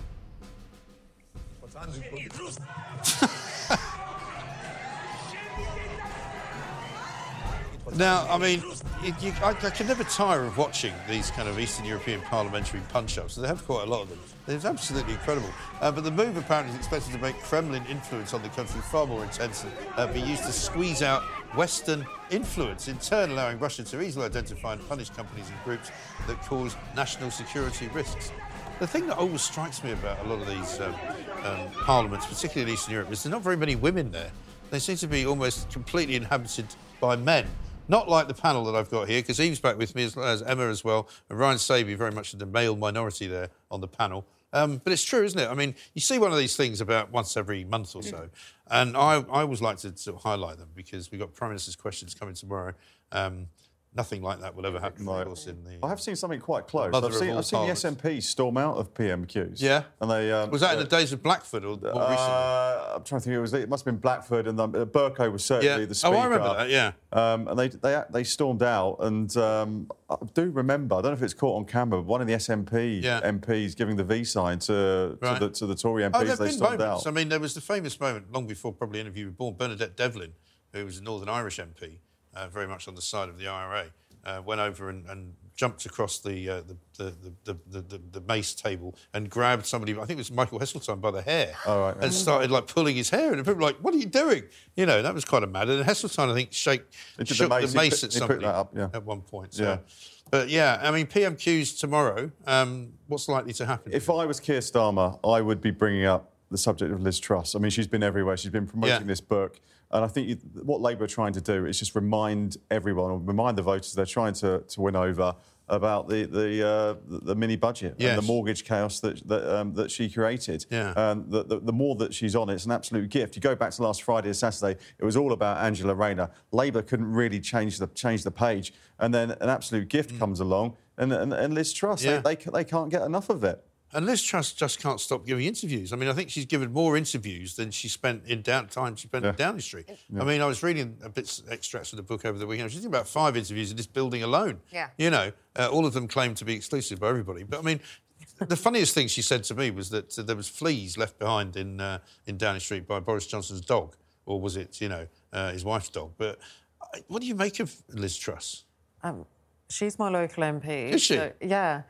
Now, I mean, it, you, I, I can never tire of watching these kind of Eastern European parliamentary punch-ups. They have quite a lot of them. It's absolutely incredible. Uh, but the move apparently is expected to make Kremlin influence on the country far more intense and uh, be used to squeeze out Western influence, in turn allowing Russia to easily identify and punish companies and groups that cause national security risks. The thing that always strikes me about a lot of these um, um, parliaments, particularly in Eastern Europe, is there are not very many women there. They seem to be almost completely inhabited by men. Not like the panel that I've got here, because Eve's back with me, as, as Emma as well, and Ryan Sabey, very much in the male minority there on the panel. Um, but it's true, isn't it? I mean, you see one of these things about once every month or so, and I, I always like to sort of highlight them because we've got Prime Minister's questions coming tomorrow. Um, Nothing like that will ever happen, of course, in the... I have seen something quite close. Mother I've seen, of all I've seen the S N P storm out of P M Qs. Yeah? And they... Um, was that in uh, the days of Blackford or more uh, recently? I'm trying to think. It was. It must have been Blackford, and um, Burko was certainly Yeah. the speaker. Oh, I remember that, yeah. Um, and they, they they stormed out, and um, I do remember, I don't know if it's caught on camera, but one of the S N P Yeah. M Ps giving the V sign to, Right. to, the, to the Tory M Ps. Oh, there have they been stormed moments. out. I mean, there was the famous moment long before probably any of you were born. Bernadette Devlin, who was a Northern Irish M P, uh, very much on the side of the I R A, uh, went over and, and jumped across the, uh, the, the, the, the, the, the mace table and grabbed somebody, I think it was Michael Heseltine, by the hair, oh, right, right. and started like pulling his hair. And people were like, "What are you doing?" You know, that was kind of mad. And Heseltine, I think, shake, shook the mace, the mace he at put, somebody that up, yeah. at one point. So. Yeah. But yeah, I mean, P M Qs tomorrow. Um, what's likely to happen? If I was Keir Starmer, I would be bringing up the subject of Liz Truss. I mean, she's been everywhere. She's been promoting Yeah. this book. And I think you, what Labour are trying to do is just remind everyone, or remind the voters they're trying to, to win over, about the the, uh, the, the mini budget Yes. and the mortgage chaos that that, um, that she created. Yeah. And the, the, the more that she's on, it's an absolute gift. You go back to last Friday or Saturday, it was all about Angela Rayner. Labour couldn't really change the change the page, and then an absolute gift Mm. comes along, and, and, and Liz Truss, Yeah. they, they they can't get enough of it. And Liz Truss just can't stop giving interviews. I mean, I think she's given more interviews than she spent in down time she spent Yeah. in Downing Street. Yeah. I mean, I was reading a bit extracts of the book over the weekend. She's doing about five interviews in this building alone. Yeah. You know, uh, all of them claim to be exclusive by everybody. But I mean, the funniest thing she said to me was that uh, there was fleas left behind in uh, in Downing Street by Boris Johnson's dog, or was it, you know, uh, his wife's dog? But uh, what do you make of Liz Truss? Um, she's my local M P. Is she? So, yeah.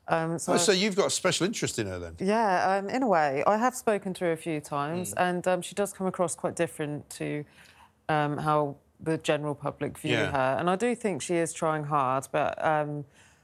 Um, so, oh, so you've got a special interest in her then? Yeah, um, in a way. I have spoken to her a few times, Mm. and um, she does come across quite different to um, how the general public view Yeah. her. And I do think she is trying hard, but um,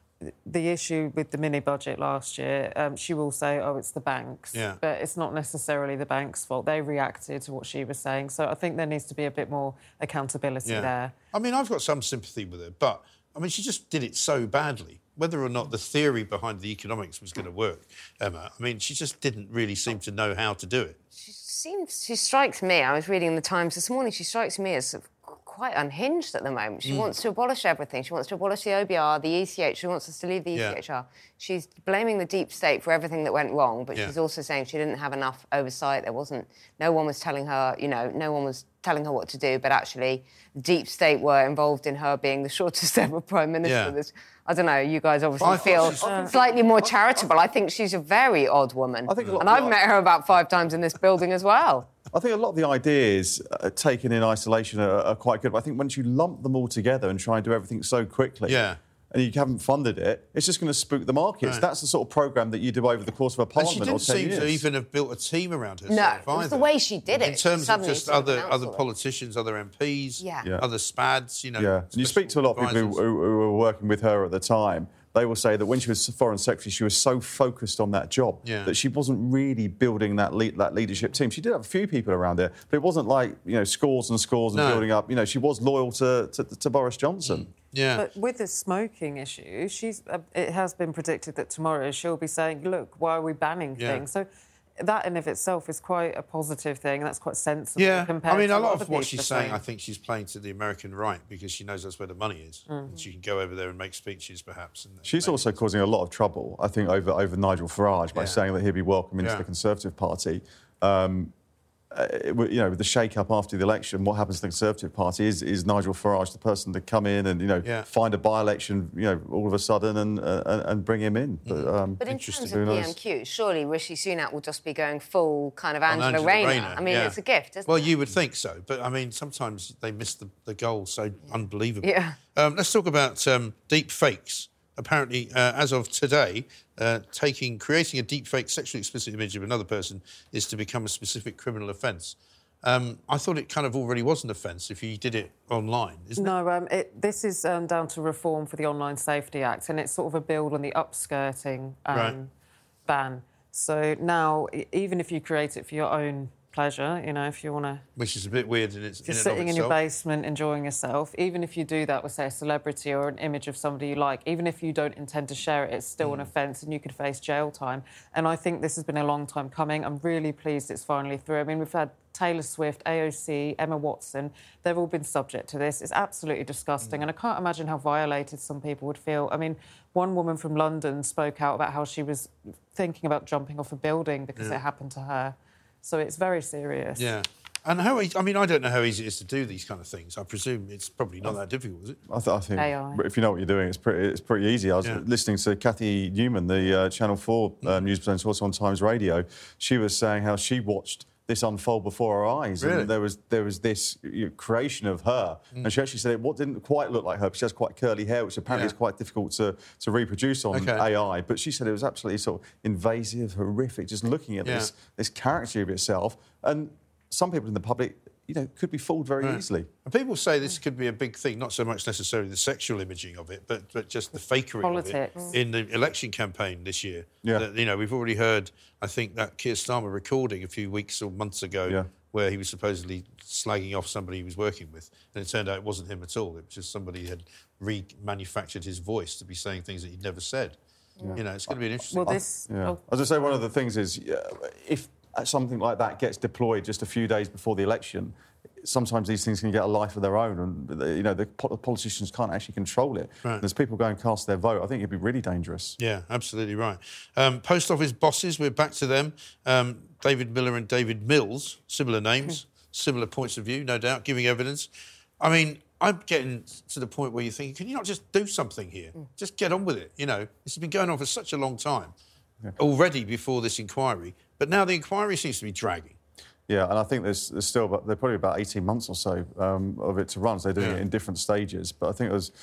the issue with the mini budget last year, um, she will say, oh, it's the banks. Yeah. But it's not necessarily the banks' fault. They reacted to what she was saying. So I think there needs to be a bit more accountability Yeah. there. I mean, I've got some sympathy with her, but, I mean, she just did it so badly. Whether or not the theory behind the economics was going to work, Emma, I mean, she just didn't really seem to know how to do it. She seems, she strikes me, I was reading the Times this morning, she strikes me as sort of quite unhinged at the moment. She Mm. wants to abolish everything. She wants to abolish the O B R, the E C H. She wants us to leave the Yeah. E C H R. She's blaming the deep state for everything that went wrong, but Yeah. she's also saying she didn't have enough oversight. There wasn't, no one was telling her, you know, no one was telling her what to do, but actually the deep state were involved in her being the shortest ever Prime Minister. Yeah. There's- I don't know, you guys obviously I thought feel she's- slightly more charitable. I think she's a very odd woman. I think a lot and of I've the- met her about five times in this building as well. I think a lot of the ideas uh, taken in isolation are, are quite good, but I think once you lump them all together and try and do everything so quickly, Yeah. and you haven't funded it, it's just going to spook the markets. Right. That's the sort of programme that you do over the course of a And parliament she or didn't ten seem years. to even have built a team around herself No, it was either. the way she did it. In She terms of suddenly just sort of other announced other all that. politicians, other M Ps, Yeah. Yeah. other spads, you know. Yeah, and you speak to a lot of people who, advisors. who, who were working with her at the time. They will say that when she was Foreign Secretary, she was so focused on that job Yeah. that she wasn't really building that le- that leadership team. She did have a few people around her, but it wasn't like, you know, scores and scores and No. building up. You know, she was loyal to, to, to Boris Johnson. Yeah. But with the smoking issue, she's uh, it has been predicted that tomorrow she'll be saying, look, why are we banning Yeah. things? So that in of itself is quite a positive thing, and that's quite sensible Yeah, compared I mean, to a lot other of what people she's are saying, I think she's playing to the American right because she knows that's where the money is. Mm. And she can go over there and make speeches, perhaps. And She's also causing a lot of trouble, I think, over, over Nigel Farage by Yeah. saying that he'll be welcome into Yeah. the Conservative Party. Um, uh, it- you know, with the shake-up after the election, what happens to the Conservative Party is, is Nigel Farage the person to come in and, you know, Yeah. find a by-election, you know, all of a sudden and uh, and, and bring him in. But, um, But in terms who of knows? P M Q, surely Rishi Sunak will just be going full kind of On Angela, Angela Rayner. Rayner, I mean, yeah. it's a gift, isn't Well, it? you would think so, but I mean, sometimes they miss the, the goal so unbelievably. Yeah. Um, let's talk about um, deep fakes. Apparently, uh, as of today, uh, taking creating a deep fake sexually explicit image of another person is to become a specific criminal offence. Um, I thought it kind of already was an offence if you did it online, isn't it? No, um, it, this is um, down to reform for the Online Safety Act, and it's sort of a build on the upskirting um, Right. ban. So now, e- even if you create it for your own pleasure, you know, if you want to... Which is a bit weird in its If you're in and of sitting in your itself. basement enjoying yourself, even if you do that with, say, a celebrity or an image of somebody you like, even if you don't intend to share it, it's still an offence and you could face jail time. And I think this has been a long time coming. I'm really pleased it's finally through. I mean, we've had Taylor Swift, A O C, Emma Watson. They've all been subject to this. It's absolutely disgusting. And I can't imagine how violated some people would feel. I mean, one woman from London spoke out about how she was thinking about jumping off a building because Yeah. it happened to her. So it's very serious. Yeah. And how, e- I mean, I don't know how easy it is to do these kind of things. I presume it's probably not that difficult, is it? I, th- I think A I. if you know what you're doing, it's pretty, it's pretty easy. I was Yeah. listening to Kathy Newman, the uh, Channel four uh, news presenter, also on Times Radio. She was saying how she watched this unfold before her eyes, Really? and there was there was this you know, creation of her, and she actually said it what didn't quite look like her. But she has quite curly hair, which apparently Yeah. is quite difficult to, to reproduce on Okay. A I. But she said it was absolutely sort of invasive, horrific, just looking at Yeah. this this character of itself. And some people in the public, you know, could be fooled very Right. easily. And people say this could be a big thing, not so much necessarily the sexual imaging of it, but, but just the fakery Politics. of it in the election campaign this year. Yeah. That, you know, we've already heard, I think, that Keir Starmer recording a few weeks or months ago Yeah. where he was supposedly slagging off somebody he was working with. And it turned out it wasn't him at all. It was just somebody who had remanufactured his voice to be saying things that he'd never said. You know, it's going to be an interesting... Well, this... Yeah. oh, As I say, one of the things is uh, if something like that gets deployed just a few days before the election, sometimes these things can get a life of their own, and you know the po- politicians can't actually control it. Right. As people go and cast their vote, I think it'd be really dangerous. Yeah, absolutely right. Um, post office bosses, we're back to them. Um, David Miller and David Mills, similar names, similar points of view, no doubt, giving evidence. I mean, I'm getting to the point where you're thinking, can you not just do something here? Just get on with it. You know, this has been going on for such a long time already before this inquiry, but now the inquiry seems to be dragging. Yeah, and I think there's, there's still about, they're probably about eighteen months or so um, of it to run. So they're doing Yeah. it in different stages. But I think there's,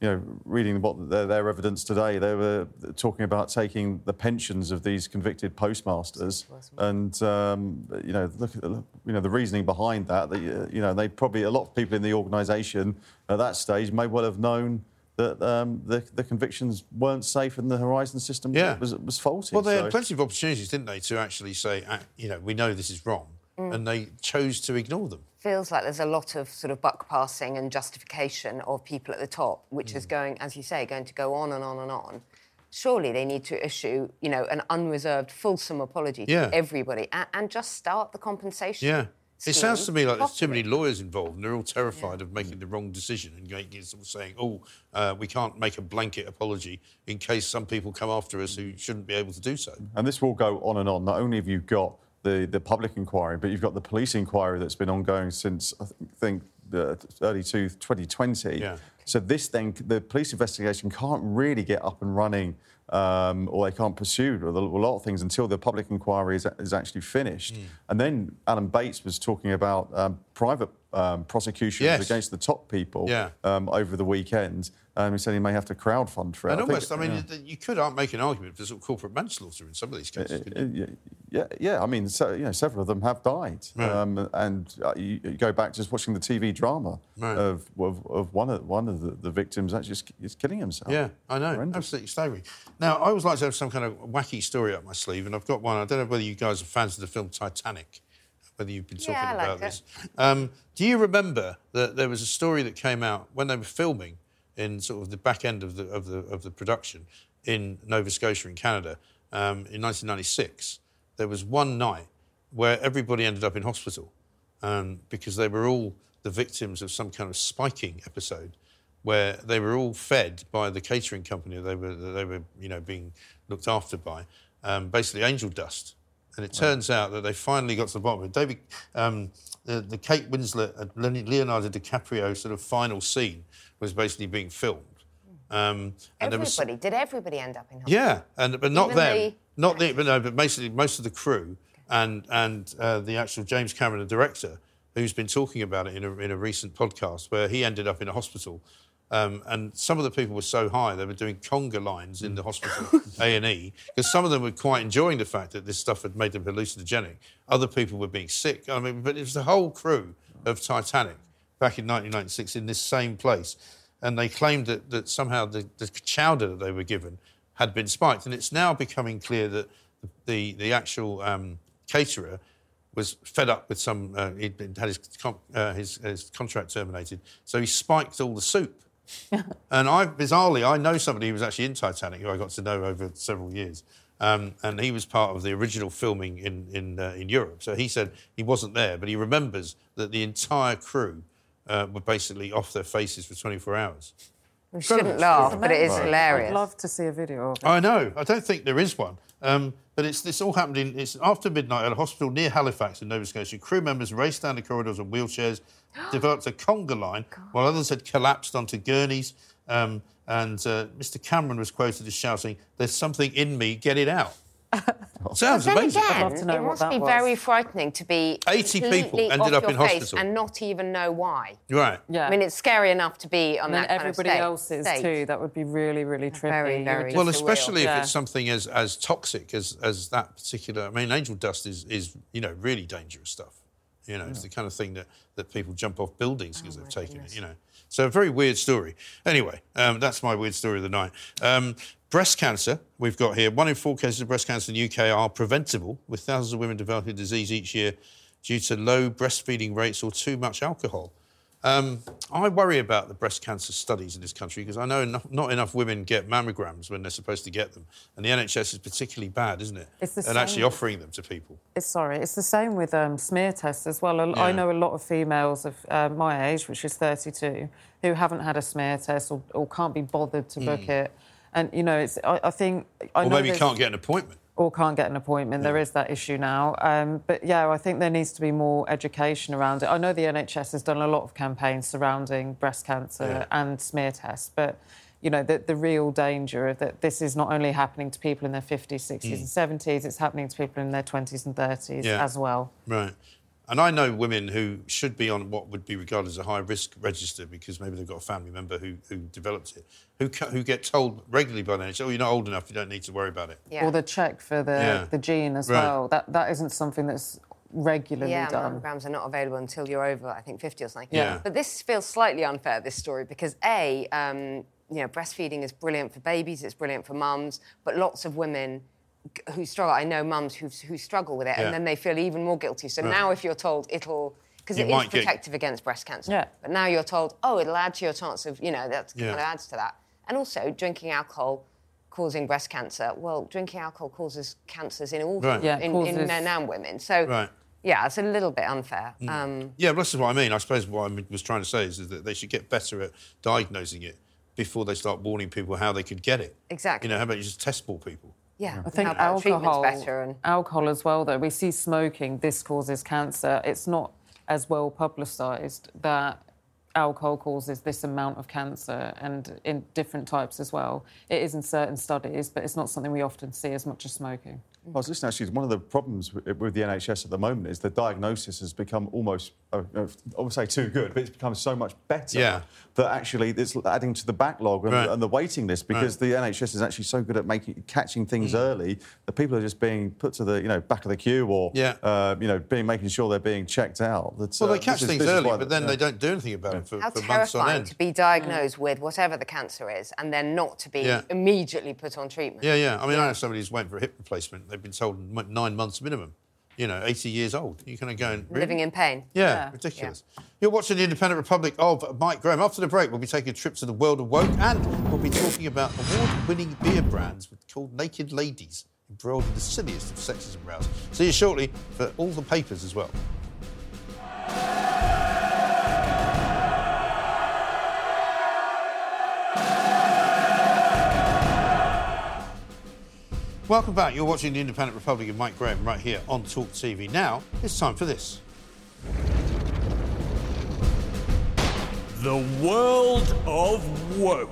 you know, reading what their, their evidence today, they were talking about taking the pensions of these convicted postmasters, and um, you know, look at the, you know the reasoning behind that. That you know, they probably a lot of people in the organisation at that stage may well have known that um, the, the convictions weren't safe and the Horizon system yeah. was was faulty. Well, they so. had plenty of opportunities, didn't they, to actually say, uh, you know, we know this is wrong, mm. and they chose to ignore them. Feels like there's a lot of sort of buck passing and justification of people at the top, which mm. is going, as you say, going to go on and on and on. Surely they need to issue, you know, an unreserved, fulsome apology to yeah. everybody and, and just start the compensation. Yeah. It sounds to me like properly. there's too many lawyers involved and they're all terrified yeah. of making the wrong decision and going, sort of saying, oh, uh, we can't make a blanket apology in case some people come after us who shouldn't be able to do so. And this will go on and on. Not only have you got the, the public inquiry, but you've got the police inquiry that's been ongoing since, I think, the early to twenty twenty. Yeah. So this then, the police investigation can't really get up and running Um, or they can't pursue a lot of things until the public inquiry is, is actually finished. Mm. And then Alan Bates was talking about um, private um, prosecutions yes. against the top people yeah. um, over the weekend. Um, he said he may have to crowdfund for it. And I almost, think, I mean, yeah. you could make an argument for sort of corporate manslaughter in some of these cases. Uh, uh, yeah, yeah. I mean, so, you know, several of them have died. Right. Um, and uh, you, you go back just watching the T V drama right. of, of of one of one of the, the victims actually is killing himself. Yeah, I know, Horrendous. Absolutely staggering. Now, I always like to have some kind of wacky story up my sleeve, and I've got one. I don't know whether you guys are fans of the film Titanic. Whether you've been talking yeah, I like about it. this. Um, do you remember that there was a story that came out when they were filming in sort of the back end of the of the of the production in Nova Scotia in Canada um, in nineteen ninety-six? There was one night where everybody ended up in hospital um, because they were all the victims of some kind of spiking episode where they were all fed by the catering company they were that they were you know being looked after by, um, basically angel dust. And it turns out that they finally got to the bottom of it. David, um, the, the Kate Winslet and Leonardo DiCaprio sort of final scene was basically being filmed. Um, and everybody there was, did everybody end up in hospital? Yeah, and but not Even them, the... not the, but no, but basically most of the crew and and uh, the actual James Cameron, the director, who's been talking about it in a in a recent podcast where he ended up in a hospital. Um, and some of the people were so high they were doing conga lines in the hospital A and E because some of them were quite enjoying the fact that this stuff had made them hallucinogenic. Other people were being sick. I mean, but it was the whole crew of Titanic back in nineteen ninety-six in this same place, and they claimed that, that somehow the, the chowder that they were given had been spiked. And it's now becoming clear that the the actual um, caterer was fed up with some. Uh, he'd been, had his, uh, his his contract terminated, so he spiked all the soup. And I, bizarrely, I know somebody who was actually in Titanic, who I got to know over several years, um, and he was part of the original filming in in, uh, in Europe. So he said he wasn't there, but he remembers that the entire crew uh, were basically off their faces for twenty-four hours. We shouldn't laugh, but it is Right. hilarious. I'd love to see a video of it. I know. I don't think there is one. Um, but it's this all happened in it's after midnight at a hospital near Halifax in Nova Scotia. Crew members raced down the corridors on wheelchairs, developed a conga line, while others had collapsed onto gurneys. Um, and uh, Mister Cameron was quoted as shouting, "There's something in me, get it out." Sounds But then amazing. again, I'd love to know it what must that be was. very frightening to be eighty completely people ended off up your in face hospital. and not even know why. Right. Yeah. I mean, it's scary enough to be on and then that kind everybody of state, else's state. too. That would be really, really trippy. Very, You very would Well, It's especially if surreal. it's something as, as toxic as, as that particular... I mean, angel dust is, is, you know, really dangerous stuff. You know, yeah. It's the kind of thing that, that people jump off buildings because oh, they've taken goodness. it, you know. So a very weird story. Anyway, um, that's my weird story of the night. Um, breast cancer, we've got here. One in four cases of breast cancer in the U K are preventable, with thousands of women developing disease each year due to low breastfeeding rates or too much alcohol. Um, I worry about the breast cancer studies in this country because I know enough, not enough women get mammograms when they're supposed to get them. And the N H S is particularly bad, isn't it? It's the At same. actually offering them to people. It's, sorry, it's the same with um, smear tests as well. I Yeah. know a lot of females of uh, my age, which is thirty-two, who haven't had a smear test or, or can't be bothered to book it. And, you know, it's. I, I think... I Or know maybe there's- can't get an appointment. Or can't get an appointment. Yeah. There is that issue now. Um, but, yeah, I think there needs to be more education around it. I know the N H S has done a lot of campaigns surrounding breast cancer Yeah. and smear tests, but, you know, the, the real danger of that this is not only happening to people in their fifties, sixties Mm. and seventies, it's happening to people in their twenties and thirties Yeah. as well. Right. And I know women who should be on what would be regarded as a high-risk register because maybe they've got a family member who, who developed it, who who get told regularly by the N H S, oh, you're not old enough, you don't need to worry about it. Yeah. Or the check for the, yeah. the gene as right. well. That That isn't something that's regularly yeah, done. mammograms are not available until you're over, I think, fifty or something. Yeah. But this feels slightly unfair, this story, because, A, um, you know, breastfeeding is brilliant for babies, it's brilliant for mums, but lots of women who struggle, I know mums who, who struggle with it, yeah. and then they feel even more guilty. So right. now if you're told it'll... Because it is protective get... against breast cancer. Yeah. But now you're told, oh, it'll add to your chance of, you know, that yeah. kind of adds to that. And also, drinking alcohol causing breast cancer. Well, drinking alcohol causes cancers in all right. yeah, in, causes... in men and women. So, right. yeah, it's a little bit unfair. Mm. Um, yeah, but this is what I mean. I suppose what I was trying to say is that they should get better at diagnosing it before they start warning people how they could get it. Exactly. You know, how about you just test more people? Yeah, I think alcohol, better and... alcohol as well, though. We see smoking, this causes cancer. It's not as well publicised that alcohol causes this amount of cancer and in different types as well. It is in certain studies, but it's not something we often see as much as smoking. I was listening, actually, one of the problems with, with the N H S at the moment is the diagnosis has become almost, uh, I would say too good, but it's become so much better yeah. that actually it's adding to the backlog and, right. and the waiting list because right. the N H S is actually so good at making catching things mm. early that people are just being put to the you know back of the queue or yeah. uh, you know being making sure they're being checked out. That's, well, uh, they catch is, things early, why, but then yeah. they don't do anything about yeah. it for, How for months on terrifying end. to be diagnosed mm. with whatever the cancer is and then not to be yeah. immediately put on treatment. Yeah, yeah. I mean, yeah. I know somebody who's went for a hip replacement. They've been told nine months minimum. You know, eighty years old. You're going to go and... Really? Living in pain. Yeah, yeah. ridiculous. Yeah. You're watching The Independent Republic of Mike Graham. After the break, we'll be taking a trip to the world of woke and we'll be talking about award-winning beer brands called Naked Ladies, embroiled in the silliest of sexism rows. See you shortly for all the papers as well. Welcome back. You're watching The Independent Republic of Mike Graham right here on Talk T V. Now, it's time for this. The world of woke.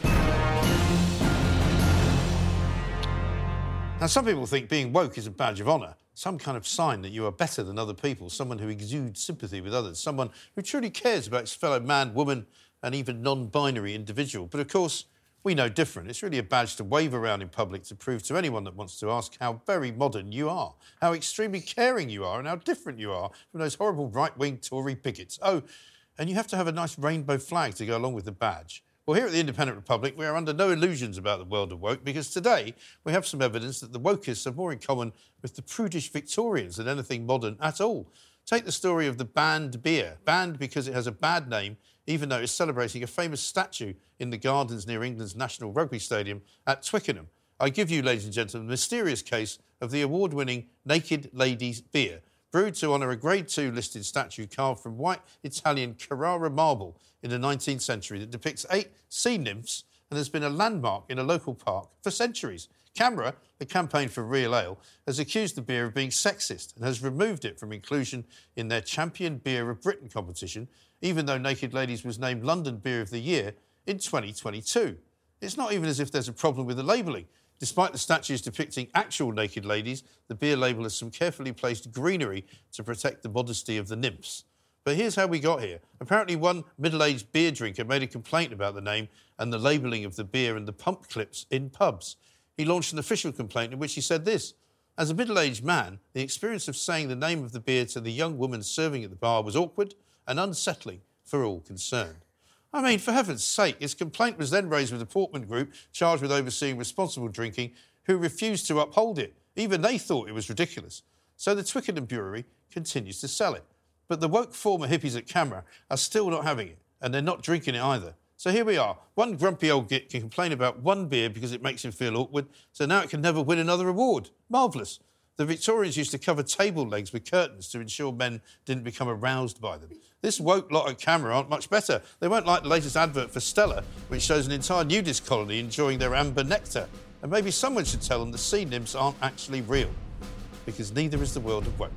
Now, some people think being woke is a badge of honour, some kind of sign that you are better than other people, someone who exudes sympathy with others, someone who truly cares about his fellow man, woman and even non-binary individual. But, of course, we know different. It's really a badge to wave around in public to prove to anyone that wants to ask how very modern you are, how extremely caring you are and how different you are from those horrible right-wing Tory bigots. Oh, and you have to have a nice rainbow flag to go along with the badge. Well, here at the Independent Republic, we are under no illusions about the world of woke because today we have some evidence that the wokists have more in common with the prudish Victorians than anything modern at all. Take the story of the banned beer. Banned because it has a bad name, even though it's celebrating a famous statue in the gardens near England's National Rugby Stadium at Twickenham. I give you, ladies and gentlemen, the mysterious case of the award-winning Naked Ladies beer, brewed to honour a Grade two listed statue carved from white Italian Carrara marble in the nineteenth century that depicts eight sea nymphs and has been a landmark in a local park for centuries. CAMRA, the Campaign for Real Ale, has accused the beer of being sexist and has removed it from inclusion in their Champion Beer of Britain competition, even though Naked Ladies was named London Beer of the Year in twenty twenty-two. It's not even as if there's a problem with the labelling. Despite the statues depicting actual naked ladies, the beer label has some carefully placed greenery to protect the modesty of the nymphs. But here's how we got here. Apparently one middle-aged beer drinker made a complaint about the name and the labelling of the beer and the pump clips in pubs. He launched an official complaint in which he said this: as a middle-aged man, the experience of saying the name of the beer to the young woman serving at the bar was awkward and unsettling for all concerned. I mean, for heaven's sake, his complaint was then raised with the Portman Group, charged with overseeing responsible drinking, who refused to uphold it. Even they thought it was ridiculous. So the Twickenham Brewery continues to sell it. But the woke former hippies at CAMRA are still not having it, and they're not drinking it either. So here we are. One grumpy old git can complain about one beer because it makes him feel awkward, so now it can never win another award. Marvellous. The Victorians used to cover table legs with curtains to ensure men didn't become aroused by them. This woke lot at CAMRA aren't much better. They won't like the latest advert for Stella, which shows an entire nudist colony enjoying their amber nectar. And maybe someone should tell them the sea nymphs aren't actually real, because neither is the world of woke.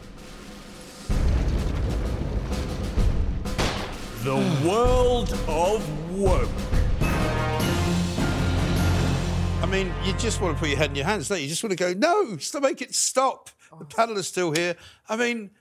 The world of woke. I mean, you just want to put your head in your hands, don't you? You just want to go, no, stop, make it stop. The panel is still here. I mean,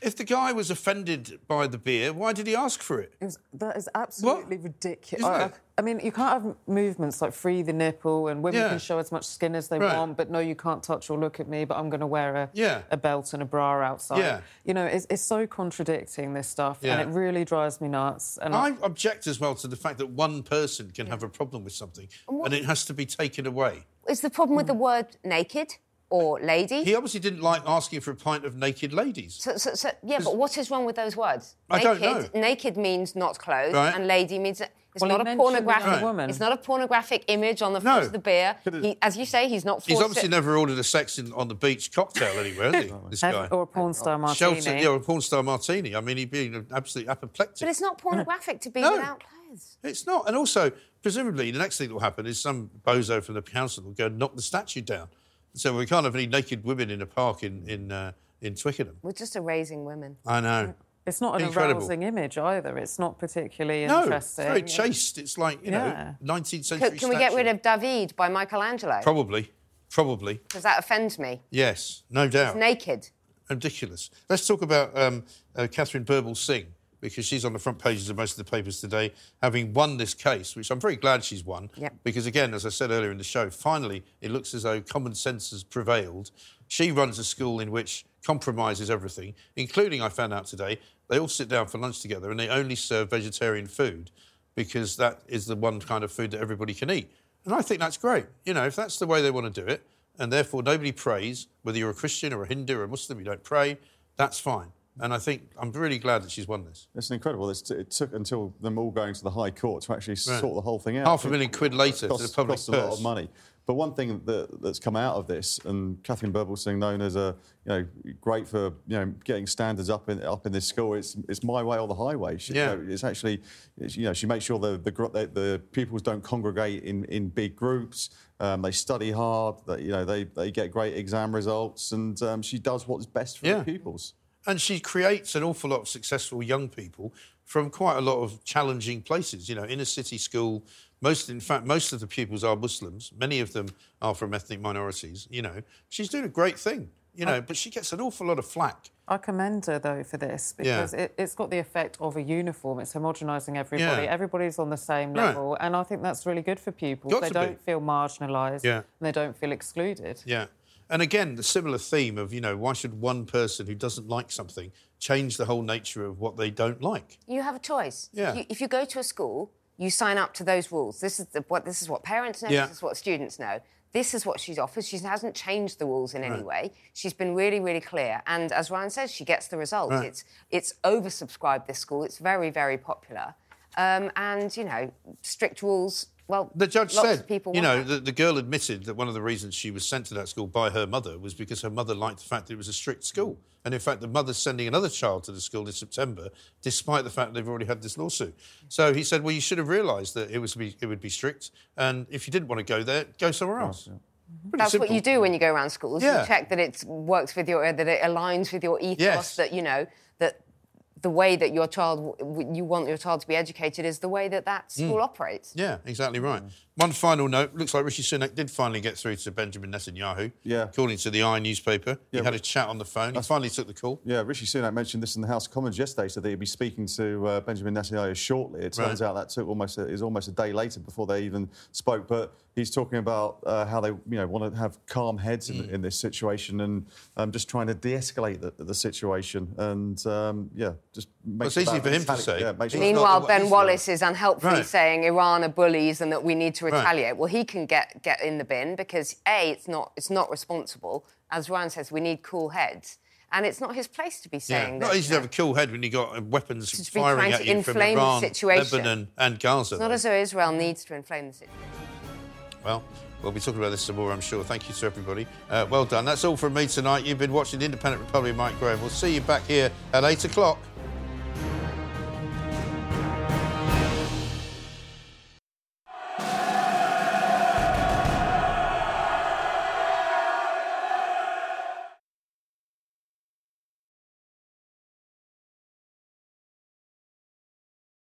If the guy was offended by the beer, why did he ask for it? It was, that is absolutely What? ridiculous. Isn't I, it? I mean, you can't have movements like free the nipple and women Yeah. can show as much skin as they Right. want, but no, you can't touch or look at me, but I'm going to wear a, Yeah. a belt and a bra outside. Yeah. You know, it's, it's so contradicting, this stuff, Yeah. and it really drives me nuts. And I object as well to the fact that one person can have a problem with something and it has to be taken away. Is the problem with the word naked or lady? He obviously didn't like asking for a pint of naked ladies. So, so, so, yeah, but what is wrong with those words? I naked, don't know. Naked means not clothed, Right. and lady means it's Well, he not a mentioned pornographic. another woman. It's not a pornographic image on the No. front of the beer. He, as you say, he's not. He's forced obviously it. never ordered a sex in, on the beach cocktail anywhere, has he? This guy. Or a porn star martini. Shelter, yeah, or a porn star martini. I mean, he'd be absolutely apoplectic. But it's not pornographic to be No. without clothes. It's not. And also, presumably, the next thing that will happen is some bozo from the council will go and knock the statue down. So we can't have any naked women in a park in in uh, in Twickenham. We're just erasing women. I know. It's not an Incredible. arousing image either. It's not particularly No, it's interesting. very chaste. It's like, you know, Yeah. nineteenth century Can, can we get statue. rid of David by Michelangelo? Probably. Probably. Because that offends me. Yes, no doubt. It's naked. Ridiculous. Let's talk about um, uh, Catherine Birbalsingh, because she's on the front pages of most of the papers today, having won this case, which I'm very glad she's won. Yep. Because, again, as I said earlier in the show, finally it looks as though common sense has prevailed. She runs a school in which compromise is everything, including, I found out today, they all sit down for lunch together and they only serve vegetarian food because that is the one kind of food that everybody can eat. And I think that's great. You know, if that's the way they want to do it, and therefore nobody prays, whether you're a Christian or a Hindu or a Muslim, you don't pray, that's fine. And I think I'm really glad that she's won this. It's incredible. It's, it took until them all going to the High Court to actually Right. sort the whole thing out. Half a million quid later cost, to the public cost a lot purse. of money. But one thing that, that's come out of this, and Catherine Birbalsingh, known as a, you know, great for, you know, getting standards up in up in this school. It's it's my way or the highway. She, Yeah. you know, it's actually, it's, you know, she makes sure the the, gr- the the pupils don't congregate in, in big groups. Um, they study hard. That you know, they they get great exam results, and um, she does what's best for Yeah. the pupils. And she creates an awful lot of successful young people from quite a lot of challenging places. You know, inner city school. Most, in fact, most of the pupils are Muslims. Many of them are from ethnic minorities. You know, she's doing a great thing. You know, but she gets an awful lot of flack. I commend her, though, for this, because Yeah. it, it's got the effect of a uniform. It's homogenising everybody. Yeah. Everybody's on the same Right. level, and I think that's really good for pupils. Got they to don't be. feel marginalised, Yeah. and they don't feel excluded. Yeah. And again, the similar theme of, you know, why should one person who doesn't like something change the whole nature of what they don't like? You have a choice. Yeah. If you, if you go to a school, you sign up to those rules. This is the, what this is what parents know. Yeah. This is what students know. This is what she's offered. She hasn't changed the rules in any Right. way. She's been really, really clear. And as Ryan says, she gets the result. Right. It's it's oversubscribed. This school. It's very, very popular. Um, and you know, strict rules. Well, The judge lots said, of people you want know, that. the, the girl admitted that one of the reasons she was sent to that school by her mother was because her mother liked the fact that it was a strict school. And in fact, the mother's sending another child to the school in September, despite the fact they've already had this lawsuit. So he said, well, you should have realised that it was be, it would be strict. And if you didn't want to go there, go somewhere else. Pretty That's simple. what you do when you go around schools. Yeah. You check that it works with your, that it aligns with your ethos. Yes. That you know that the way that your child, you want your child to be educated, is the way that that school Mm. operates. Yeah, exactly right. One final note. Looks like Rishi Sunak did finally get through to Benjamin Netanyahu. Yeah. According to the I newspaper. He Yeah, had but- a chat on the phone. He finally took the call. Yeah, Rishi Sunak mentioned this in the House of Commons yesterday, so that he'd be speaking to uh, Benjamin Netanyahu shortly. It turns Right. out that took almost a, is almost a day later before they even spoke. But he's talking about uh, how they, you know, want to have calm heads in, Mm. in this situation and um, just trying to de-escalate the, the situation. And um, yeah, just make it's sure easy that for him to mentality- say. Yeah, make sure Meanwhile, not- Ben he's Wallace is unhelpfully Right. saying Iran are bullies and that we need to Right. retaliate. Well, he can get, get in the bin because A, it's not it's not responsible. As Ryan says, we need cool heads. And it's not his place to be Yeah, saying not that. easy to have a cool head when you got uh, weapons To be firing trying at to you from inflame the Iran, situation. Lebanon and Gaza. It's not though. as though Israel needs to inflame the situation. Well, we'll be talking about this some more, I'm sure. Thank you to everybody. Uh, well done. That's all from me tonight. You've been watching The Independent Republic of Mike Graham. We'll see you back here at eight o'clock.